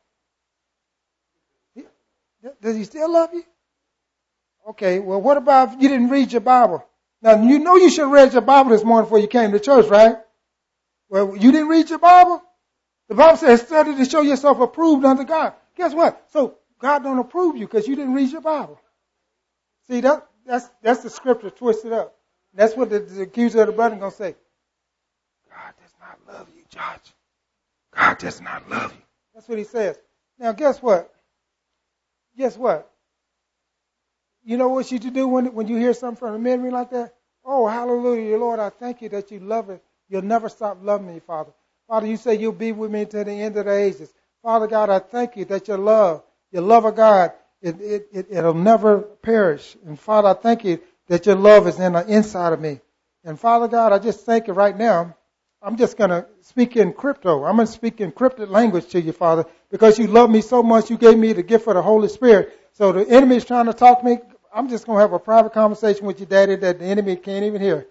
Does he still love you? Okay, well, what about if you didn't read your Bible? Now, you know you should have read your Bible this morning before you came to church, right? Well, you didn't read your Bible? The Bible says study to show yourself approved unto God. Guess what? So God don't approve you because you didn't read your Bible. See, that that's that's the scripture twisted up. That's what the, the accuser of the brethren going to say. God does not love you, Josh. God does not love you. That's what he says. Now, guess what? Guess what? You know what you should do when when you hear something from a memory like that? Oh, hallelujah, Lord, I thank you that you love it. You'll never stop loving me, Father. Father, you say you'll be with me to the end of the ages. Father God, I thank you that your love, your love of God, it, it, it, it'll never perish. And Father, I thank you that your love is in the inside of me. And Father God, I just thank you right now. I'm just going to speak in crypto. I'm going to speak in encrypted language to you, Father, because you love me so much. You gave me the gift of the Holy Spirit. So the enemy is trying to talk to me. I'm just going to have a private conversation with your daddy that the enemy can't even hear.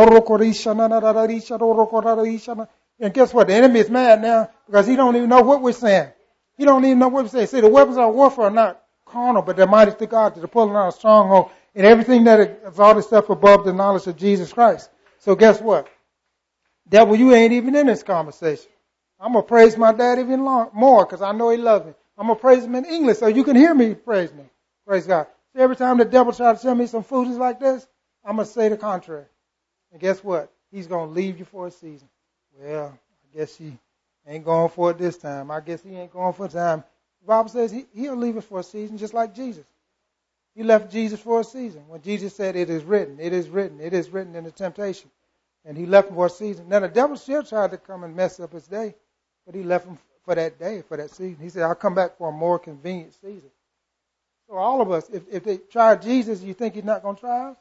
And guess what? The enemy is mad now because he don't even know what we're saying. He don't even know what we're saying. See, the weapons of warfare are not carnal, but they're mighty to God to the pulling out a stronghold and everything that is all this stuff above the knowledge of Jesus Christ. So guess what? Devil, you ain't even in this conversation. I'm going to praise my dad even long, more because I know he loves me. I'm going to praise him in English so you can hear me praise me. Praise God. So every time the devil tries to tell me some foolishness like this, I'm going to say the contrary. And guess what? He's going to leave you for a season. Well, I guess he ain't going for it this time. I guess he ain't going for a time. The Bible says he, he'll leave us for a season just like Jesus. He left Jesus for a season. When Jesus said, it is written, it is written, it is written in the temptation. And he left him for a season. Now the devil still tried to come and mess up his day, but he left him for that day, for that season. He said, I'll come back for a more convenient season. So all of us, if, if they try Jesus, you think he's not going to try us?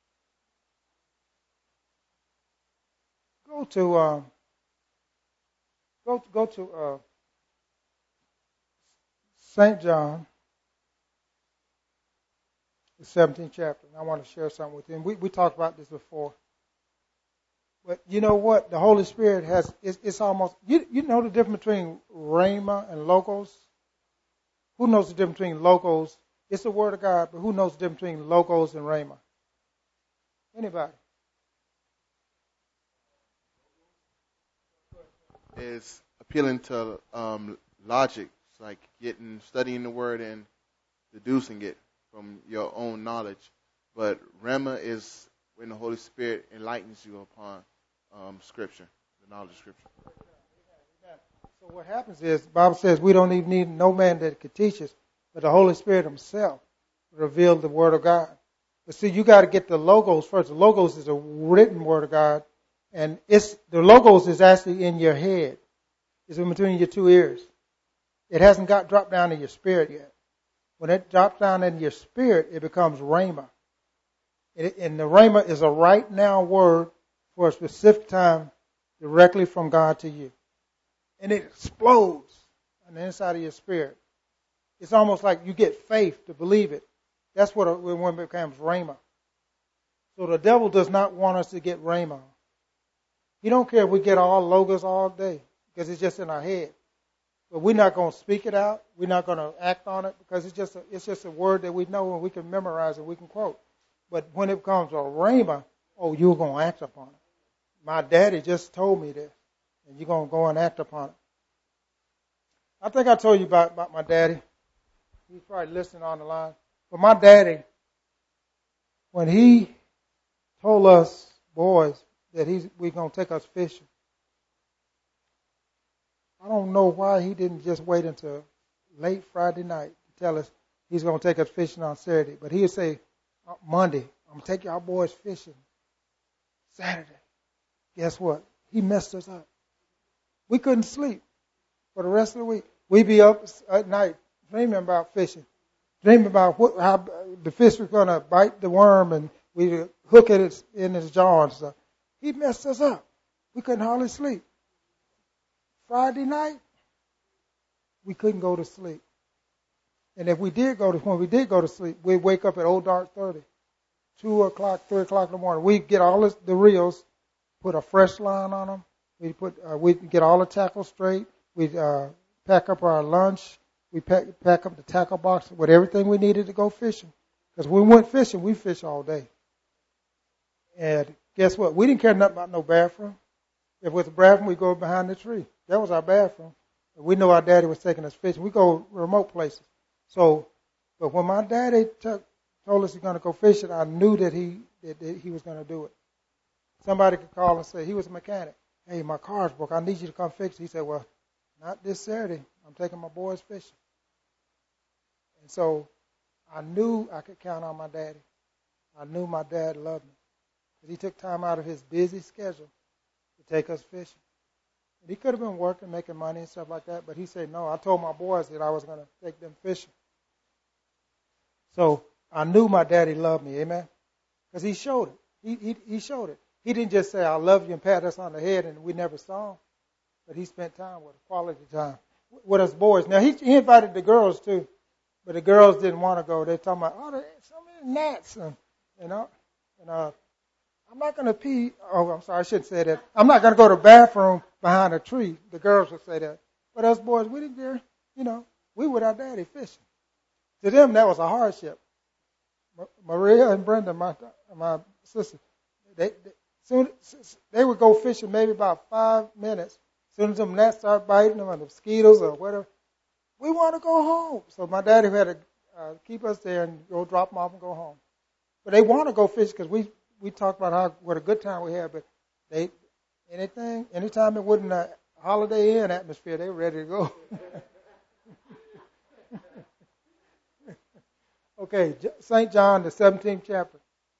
Go to, uh, go, go to uh, Saint John, the seventeenth chapter. And I want to share something with you. And we, we talked about this before. But you know what? The Holy Spirit has, it's, it's almost, you, you know the difference between rhema and logos? Who knows the difference between logos? It's the Word of God, but who knows the difference between logos and rhema? Anybody? Is appealing to um, logic. It's like getting, studying the Word and deducing it from your own knowledge. But rhema is when the Holy Spirit enlightens you upon um, Scripture, the knowledge of Scripture. So what happens is, the Bible says we don't even need no man that could teach us, but the Holy Spirit himself revealed the Word of God. But see, you got to get the logos first. The logos is a written Word of God, and it's the logos is actually in your head. It's in between your two ears. It hasn't got dropped down in your spirit yet. When it drops down in your spirit, it becomes rhema. And the rhema is a right now word for a specific time directly from God to you. And it explodes on the inside of your spirit. It's almost like you get faith to believe it. That's what it, when it becomes rhema. So the devil does not want us to get rhema. He don't care if we get all logos all day because it's just in our head. But we're not going to speak it out. We're not going to act on it because it's just a, it's just a word that we know and we can memorize and we can quote. But when it comes to a rhema, oh, you're going to act upon it. My daddy just told me this, and you're going to go and act upon it. I think I told you about, about my daddy. He's probably listening on the line. But my daddy, when he told us boys that he's we're going to take us fishing, I don't know why he didn't just wait until late Friday night to tell us he's going to take us fishing on Saturday. But he'd say, Monday, I'm going to take y'all boys fishing. Saturday. Guess what? He messed us up. We couldn't sleep for the rest of the week. We'd be up at night dreaming about fishing, dreaming about what, how the fish was going to bite the worm and we'd hook it in his jaw and stuff. He messed us up. We couldn't hardly sleep. Friday night, we couldn't go to sleep. And if we did go to, when we did go to sleep, we'd wake up at old dark thirty, two o'clock, three o'clock in the morning. We'd get all this, the reels, put a fresh line on them. We'd put, uh, we'd get all the tackle straight. We'd uh, pack up our lunch. We'd pack, pack up the tackle box with everything we needed to go fishing. Because when we went fishing, we fished all day. And guess what? We didn't care nothing about no bathroom. If it was a bathroom, we'd go behind the tree. That was our bathroom. We knew our daddy was taking us fishing. We go remote places. So, but when my daddy took, told us he's going to go fishing, I knew that he that, that he was going to do it. Somebody could call and say, he was a mechanic. Hey, my car's broke. I need you to come fix it. He said, well, not this Saturday. I'm taking my boys fishing. And so I knew I could count on my daddy. I knew my dad loved me. Because he took time out of his busy schedule to take us fishing. And he could have been working, making money and stuff like that, but he said, no, I told my boys that I was going to take them fishing. So I knew my daddy loved me, amen? Because he showed it. He, he, he showed it. He didn't just say, I love you and pat us on the head and we never saw him. But he spent time with us, quality time with us boys. Now, he, he invited the girls too, but the girls didn't want to go. They're talking about, oh, there's so many gnats. And, you know, and uh, I'm not going to pee. Oh, I'm sorry, I shouldn't say that. I'm not going to go to the bathroom behind a tree. The girls would say that. But us boys, we didn't care. You know, we with our daddy fishing. To them, that was a hardship. Maria and Brenda, my my sister, they, they soon they would go fishing maybe about five minutes. As soon as them gnats start biting them or the mosquitoes or whatever, we want to go home. So my daddy had to uh, keep us there and go drop them off and go home. But they want to go fish because we we talk about how what a good time we had. But they anything anytime it wasn't a Holiday Inn atmosphere, they were ready to go. Okay, Saint John, the seventeenth chapter.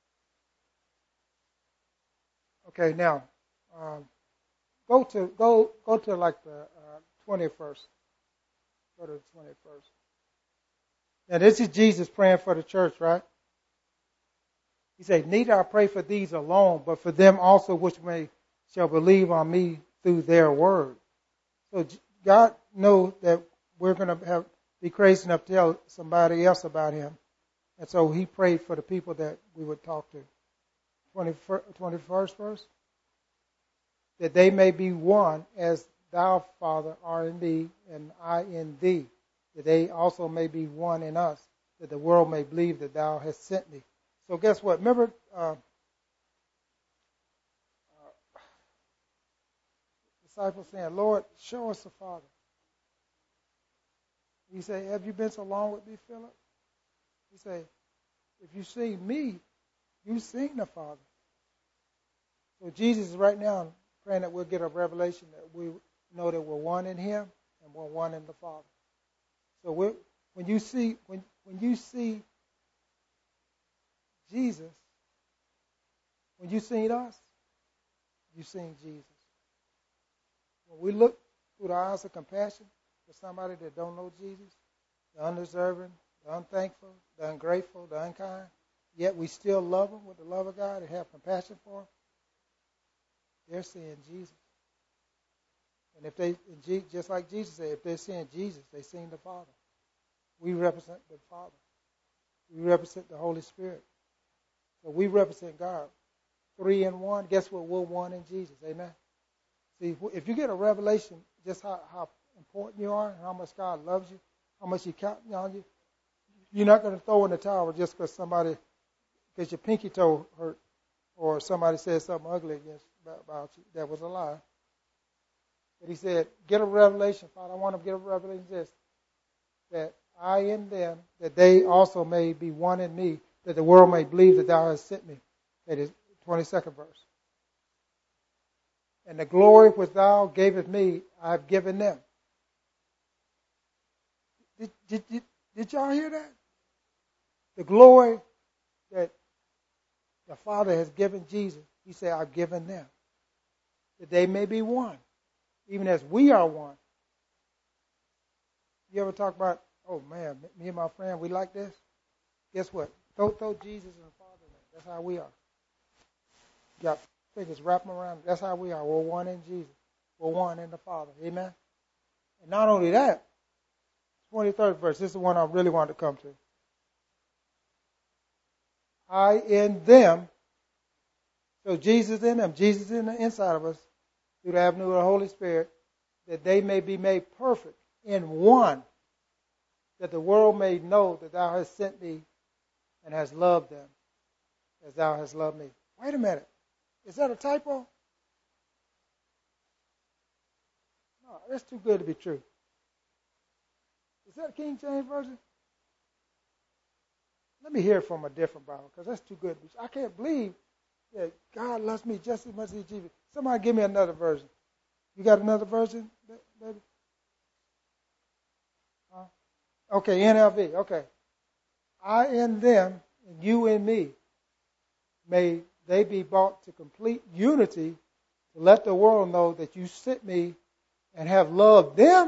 Okay, now um, go to go go to like the uh, twenty-first. Go to the twenty-first. Now this is Jesus praying for the church, right? He said, "Neither I pray for these alone, but for them also which may shall believe on me through their word." So God knows that we're going to have be crazy enough to tell somebody else about Him. And so he prayed for the people that we would talk to. twenty-first verse. That they may be one as thou, Father, art in me and I in thee. That they also may be one in us. That the world may believe that thou hast sent me. So guess what? Remember uh, uh, disciples saying, Lord, show us the Father. He said, have you been so long with me, Philip? He said, if you see me, you've seen the Father. So Jesus is right now praying that we'll get a revelation that we know that we're one in Him and we're one in the Father. So we're, when you see when when you see Jesus, when you seen us, you've seen Jesus. When we look through the eyes of compassion for somebody that don't know Jesus, the undeserving, the unthankful, the ungrateful, the unkind, yet we still love them with the love of God and have compassion for them, they're seeing Jesus. And if they, just like Jesus said, if they're seeing Jesus, they're seeing the Father. We represent the Father. We represent the Holy Spirit. So we represent God. Three in one. Guess what? We're one in Jesus. Amen. See, if you get a revelation just how, how important you are and how much God loves you, how much He counts on you, you're not going to throw in the towel just because somebody, because your pinky toe hurt or somebody said something ugly against about you. That was a lie. But He said, get a revelation, Father. I want to get a revelation this, that I in them, that they also may be one in me, that the world may believe that Thou hast sent me. That is twenty-second verse. And the glory which Thou gavest me, I have given them. Did, did, did, did y'all hear that? The glory that the Father has given Jesus, He said, I've given them. That they may be one, even as we are one. You ever talk about, oh man, me and my friend, we like this? Guess what? Throw, throw Jesus and the Father in there. That's how we are. Got fingers wrapping around. That's how we are. We're one in Jesus. We're one in the Father. Amen? And not only that, twenty-third verse, this is the one I really wanted to come to. I in them, so Jesus in them, Jesus in the inside of us, through the avenue of the Holy Spirit, that they may be made perfect in one, that the world may know that Thou hast sent me and hast loved them as Thou hast loved me. Wait a minute. Is that a typo? No, that's too good to be true. Is that a King James Version? Let me hear it from a different Bible, because that's too good to be true. I can't believe that God loves me just as much as Jesus. Somebody give me another version. You got another version, baby? Huh? Okay, N L V. Okay. I in them, and you in me, may they be brought to complete unity to let the world know that you sent me and have loved them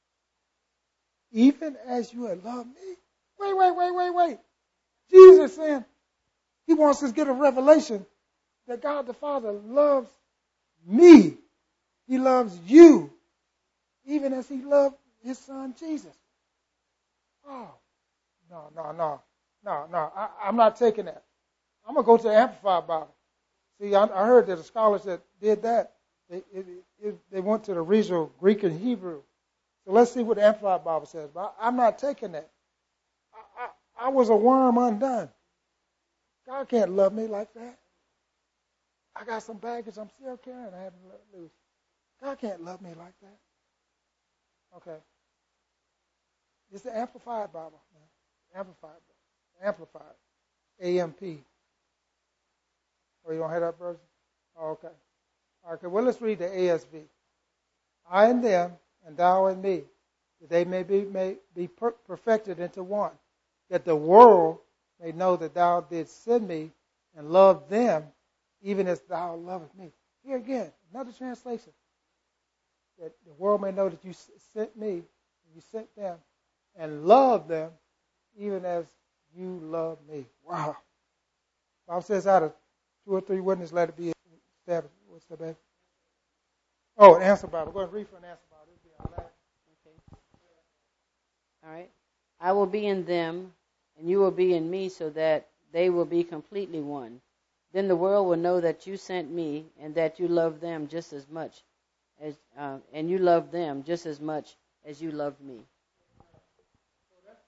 even as you have loved me. Wait, wait, wait, wait, wait. Jesus is saying He wants us to get a revelation that God the Father loves me. He loves you even as He loved His Son Jesus. Oh, no, no, no, no, no. I, I'm not taking that. I'm going to go to the Amplified Bible. See, I, I heard that the scholars that did that, they, it, it, they went to the original Greek and Hebrew. So let's see what the Amplified Bible says. But I, I'm not taking that. I, I, I was a worm undone. God can't love me like that. I got some baggage I'm still carrying. I haven't let loose. God can't love me like that. Okay. It's the Amplified Bible. Man. Amplified. Amplified. A M P. Oh, you don't have that version? Oh, okay. Okay, well, let's read the A S V. I and them, and Thou and me, that they may be, may be per- perfected into one, that the world may know that Thou didst send me and love them, even as Thou lovest me. Here again, another translation. That the world may know that you sent me, and you sent them, and love them, even as you love me. Wow. The Bible says out of two or three witnesses, let it be established. What's the best? Oh, an answer Bible. Go ahead and read from an answer Bible. It'll be our last. Okay. All right. I will be in them, and you will be in me, so that they will be completely one. Then the world will know that you sent me, and that you love them just as much as, uh, and you love them just as much as you loved me. So that's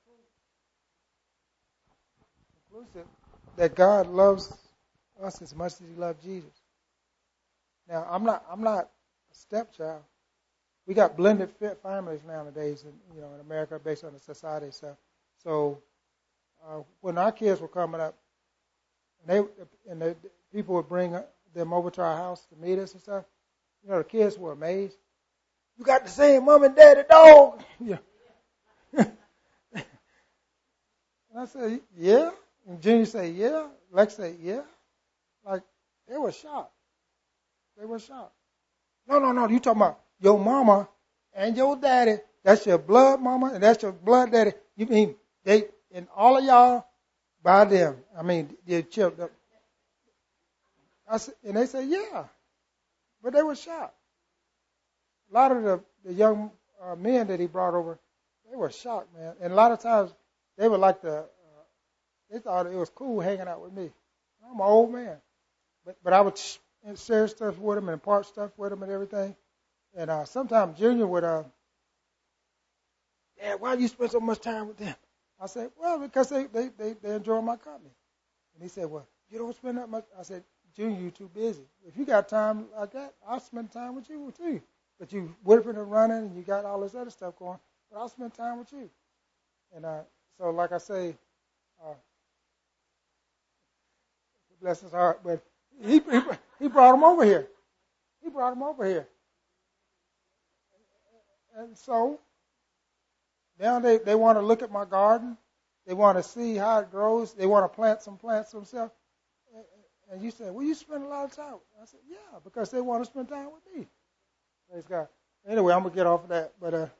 conclusive that God loves us as much as He loved Jesus. Now, I'm not, I'm not a stepchild. We got blended families nowadays, in, you know, in America, based on the society stuff. So, uh, when our kids were coming up, and they and the people would bring them over to our house to meet us and stuff, you know, the kids were amazed. You got the same mom and daddy dog. Yeah. And I said, yeah. And Junior said, yeah. Lex said, yeah. Like, they were shocked. They were shocked. No, no, no. You talking about your mama and your daddy. That's your blood mama and that's your blood daddy. You mean they and all of y'all by them. I mean, your children. I said, and they said, yeah. But they were shocked. A lot of the, the young uh, men that he brought over, they were shocked, man. And a lot of times they were like the, uh, they thought it was cool hanging out with me. I'm an old man. But but I would share stuff with them and impart stuff with them and everything. And uh, sometimes Junior would uh, Dad, why do you spend so much time with them? I said, well, because they, they, they, they enjoy my company. And he said, well, you don't spend that much. I said, Junior, you're too busy. If you got time like that, I'll spend time with you too. But you whipping and running and you got all this other stuff going, but I'll spend time with you. And uh, so, like I say, uh, bless his heart, but he, he he brought him over here. He brought him over here. And so now they, they want to look at my garden. They want to see how it grows. They want to plant some plants themselves. And you said, well, you spend a lot of time. I said, yeah, because they want to spend time with me. Praise God. Anyway, I'm going to get off of that. But uh,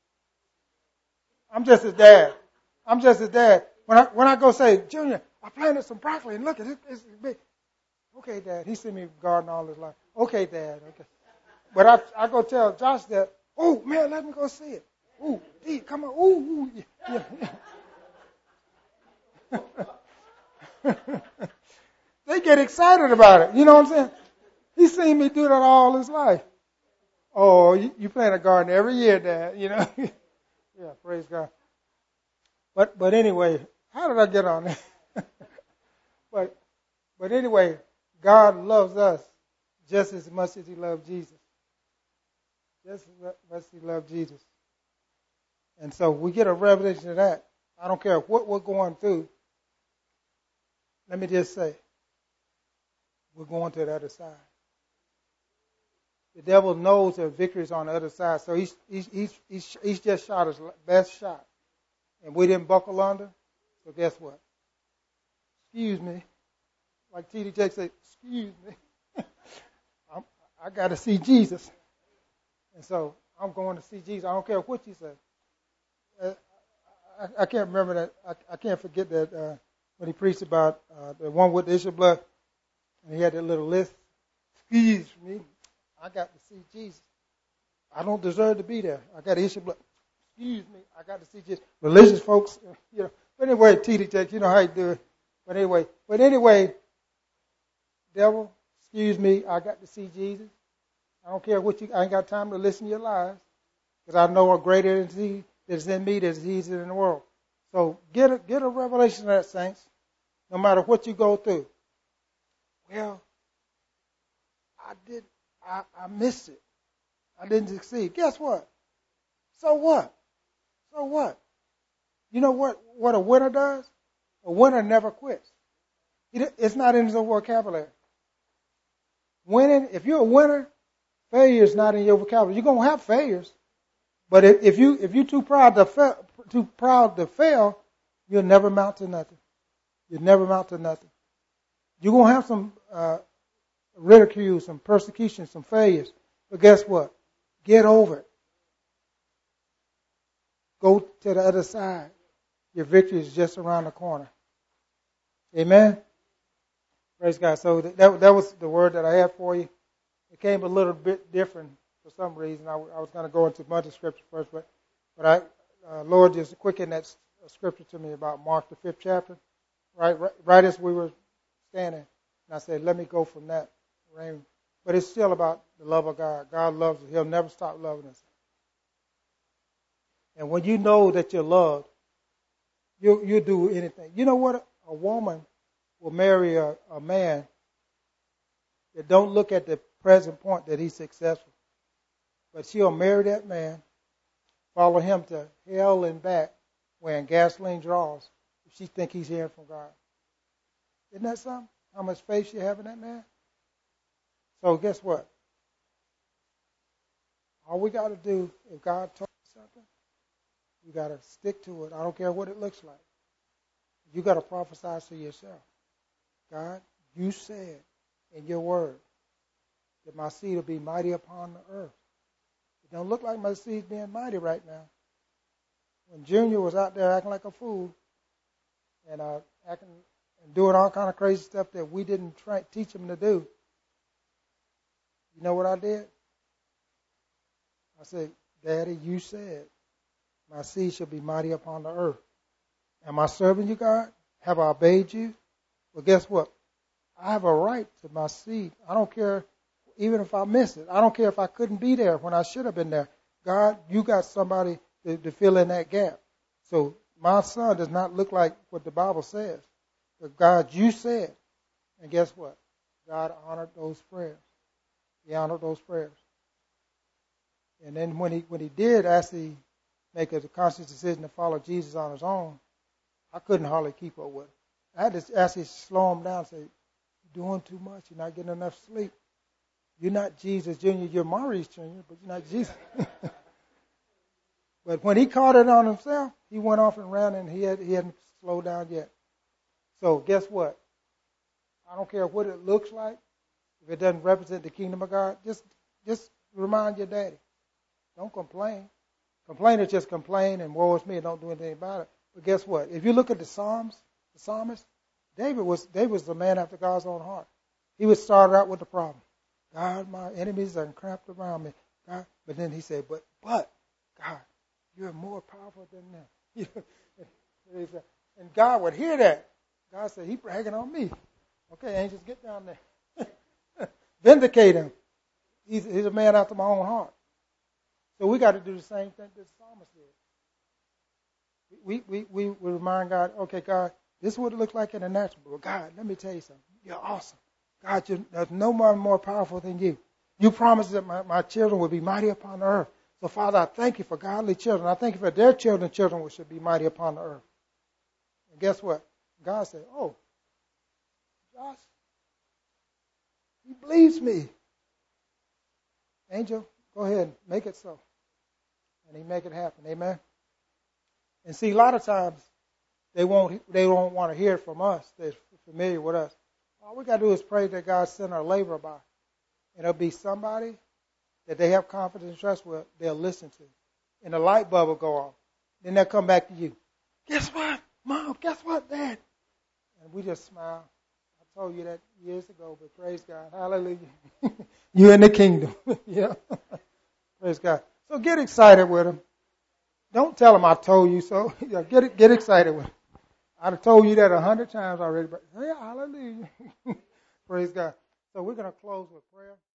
I'm just his dad. I'm just his dad. When I when I go say, Junior, I planted some broccoli, and look, it, it's big. Okay, Dad. He seen me garden all his life. Okay, Dad. Okay. But I I go tell Josh that, oh, man, let me go see it. Ooh, D, come on. Ooh, ooh. Yeah, yeah. They get excited about it. You know what I'm saying? He's seen me do that all his life. Oh, you, you plant a garden every year, Dad. You know? Yeah, praise God. But but anyway, how did I get on that? but but anyway, God loves us just as much as He loved Jesus. Just as much as He loved Jesus. And so we get a revelation of that. I don't care what we're going through. Let me just say, we're going to the other side. The devil knows that victory is on the other side, so he's he's he's he's, he's just shot his best shot, and we didn't buckle under. So guess what? Excuse me, like T D Jakes said, excuse me. I'm, I got to see Jesus, and so I'm going to see Jesus. I don't care what you say. Uh, I, I can't remember that. I, I can't forget that uh, when he preached about uh, the one with the issue of blood, and he had that little list. Excuse me. I got to see Jesus. I don't deserve to be there. I got to issue blood. Excuse me. I got to see Jesus. Religious folks, you know. But anyway, T D Jakes, you know how you do it. But anyway, but anyway, devil, excuse me. I got to see Jesus. I don't care what you. I ain't got time to listen to your lies because I know a greater entity that's in me than He's in the world. So get a get a revelation of that, saints. No matter what you go through. Well, I did. I, I missed it. I didn't succeed. Guess what? So what? So what? You know what, what a winner does? A winner never quits. It's not in his vocabulary. Winning, if you're a winner, failure is not in your vocabulary. You're going to have failures. But if, if, you, if you're too proud, to fa- too proud to fail, you'll never amount to nothing. You'll never amount to nothing. You're going to have some... Uh, ridicule, some persecution, some failures. But guess what? Get over it. Go to the other side. Your victory is just around the corner. Amen? Praise God. So that, that was the word that I had for you. It came a little bit different for some reason. I, I was going to go into a bunch of scripture first, but, but I, uh, Lord just quickened that scripture to me about Mark, the fifth chapter, right, right, right as we were standing. And I said, let me go from that. But it's still about the love of God. God loves us. He'll never stop loving us. And when you know that you're loved, you you do anything. You know what? A woman will marry a, a man that don't look at the present point that he's successful. But she'll marry that man, follow him to hell and back, wearing gasoline drawers, if she think he's hearing from God. Isn't that something? How much faith she have in that man? So guess what? All we got to do, if God told us something, you got to stick to it. I don't care what it looks like. You got to prophesy to yourself. God, you said in your word that my seed will be mighty upon the earth. It don't look like my seed's being mighty right now. When Junior was out there acting like a fool and uh, acting and doing all kind of crazy stuff that we didn't try, teach him to do, you know what I did? I said, Daddy, you said my seed shall be mighty upon the earth. Am I serving you, God? Have I obeyed you? Well, guess what? I have a right to my seed. I don't care even if I miss it. I don't care if I couldn't be there when I should have been there. God, you got somebody to, to fill in that gap. So my son does not look like what the Bible says. But God, you said. And guess what? God honored those prayers. He honored those prayers. And then when he when he did actually make a conscious decision to follow Jesus on his own, I couldn't hardly keep up with him. I had to actually slow him down and say, you're doing too much. You're not getting enough sleep. You're not Jesus Junior You're Maurice Junior, but you're not Jesus. But when he caught it on himself, he went off and ran, and he, had, he hadn't slowed down yet. So guess what? I don't care what it looks like. If it doesn't represent the kingdom of God, just just remind your daddy. Don't complain. Complain is just complain and woe is me and don't do anything about it. But guess what? If you look at the Psalms, the psalmist, David was David was the man after God's own heart. He would start out with the problem. God, my enemies are encamped around me. God, but then he said, but but God, you're more powerful than them. And God would hear that. God said, he's bragging on me. Okay, angels, get down there. Vindicate him. He's, he's a man after my own heart. So we got to do the same thing that the psalmist did. We, we, we, we remind God, okay, God, this is what it looks like in the natural. But God, let me tell you something. You're awesome. God, you're, there's no one more powerful than you. You promised that my, my children would be mighty upon the earth. So, Father, I thank you for godly children. I thank you for their children, children should be mighty upon the earth. And guess what? God said, oh, Josh, he believes me. Angel, go ahead, make it so. And he make it happen. Amen. And see, a lot of times they won't they don't want to hear it from us. They're familiar with us. All we got to do is pray that God send our labor by. And it'll be somebody that they have confidence and trust with, they'll listen to. And the light bulb will go off. Then they'll come back to you. Guess what? Mom, guess what, Dad? And we just smile. I told you that years ago, but praise God. Hallelujah. You're in the kingdom. Yeah. Praise God. So get excited with them. Don't tell them I told you so. Yeah, get get excited with them. I'd have told you that a hundred times already, but yeah, hallelujah. Praise God. So we're going to close with prayer.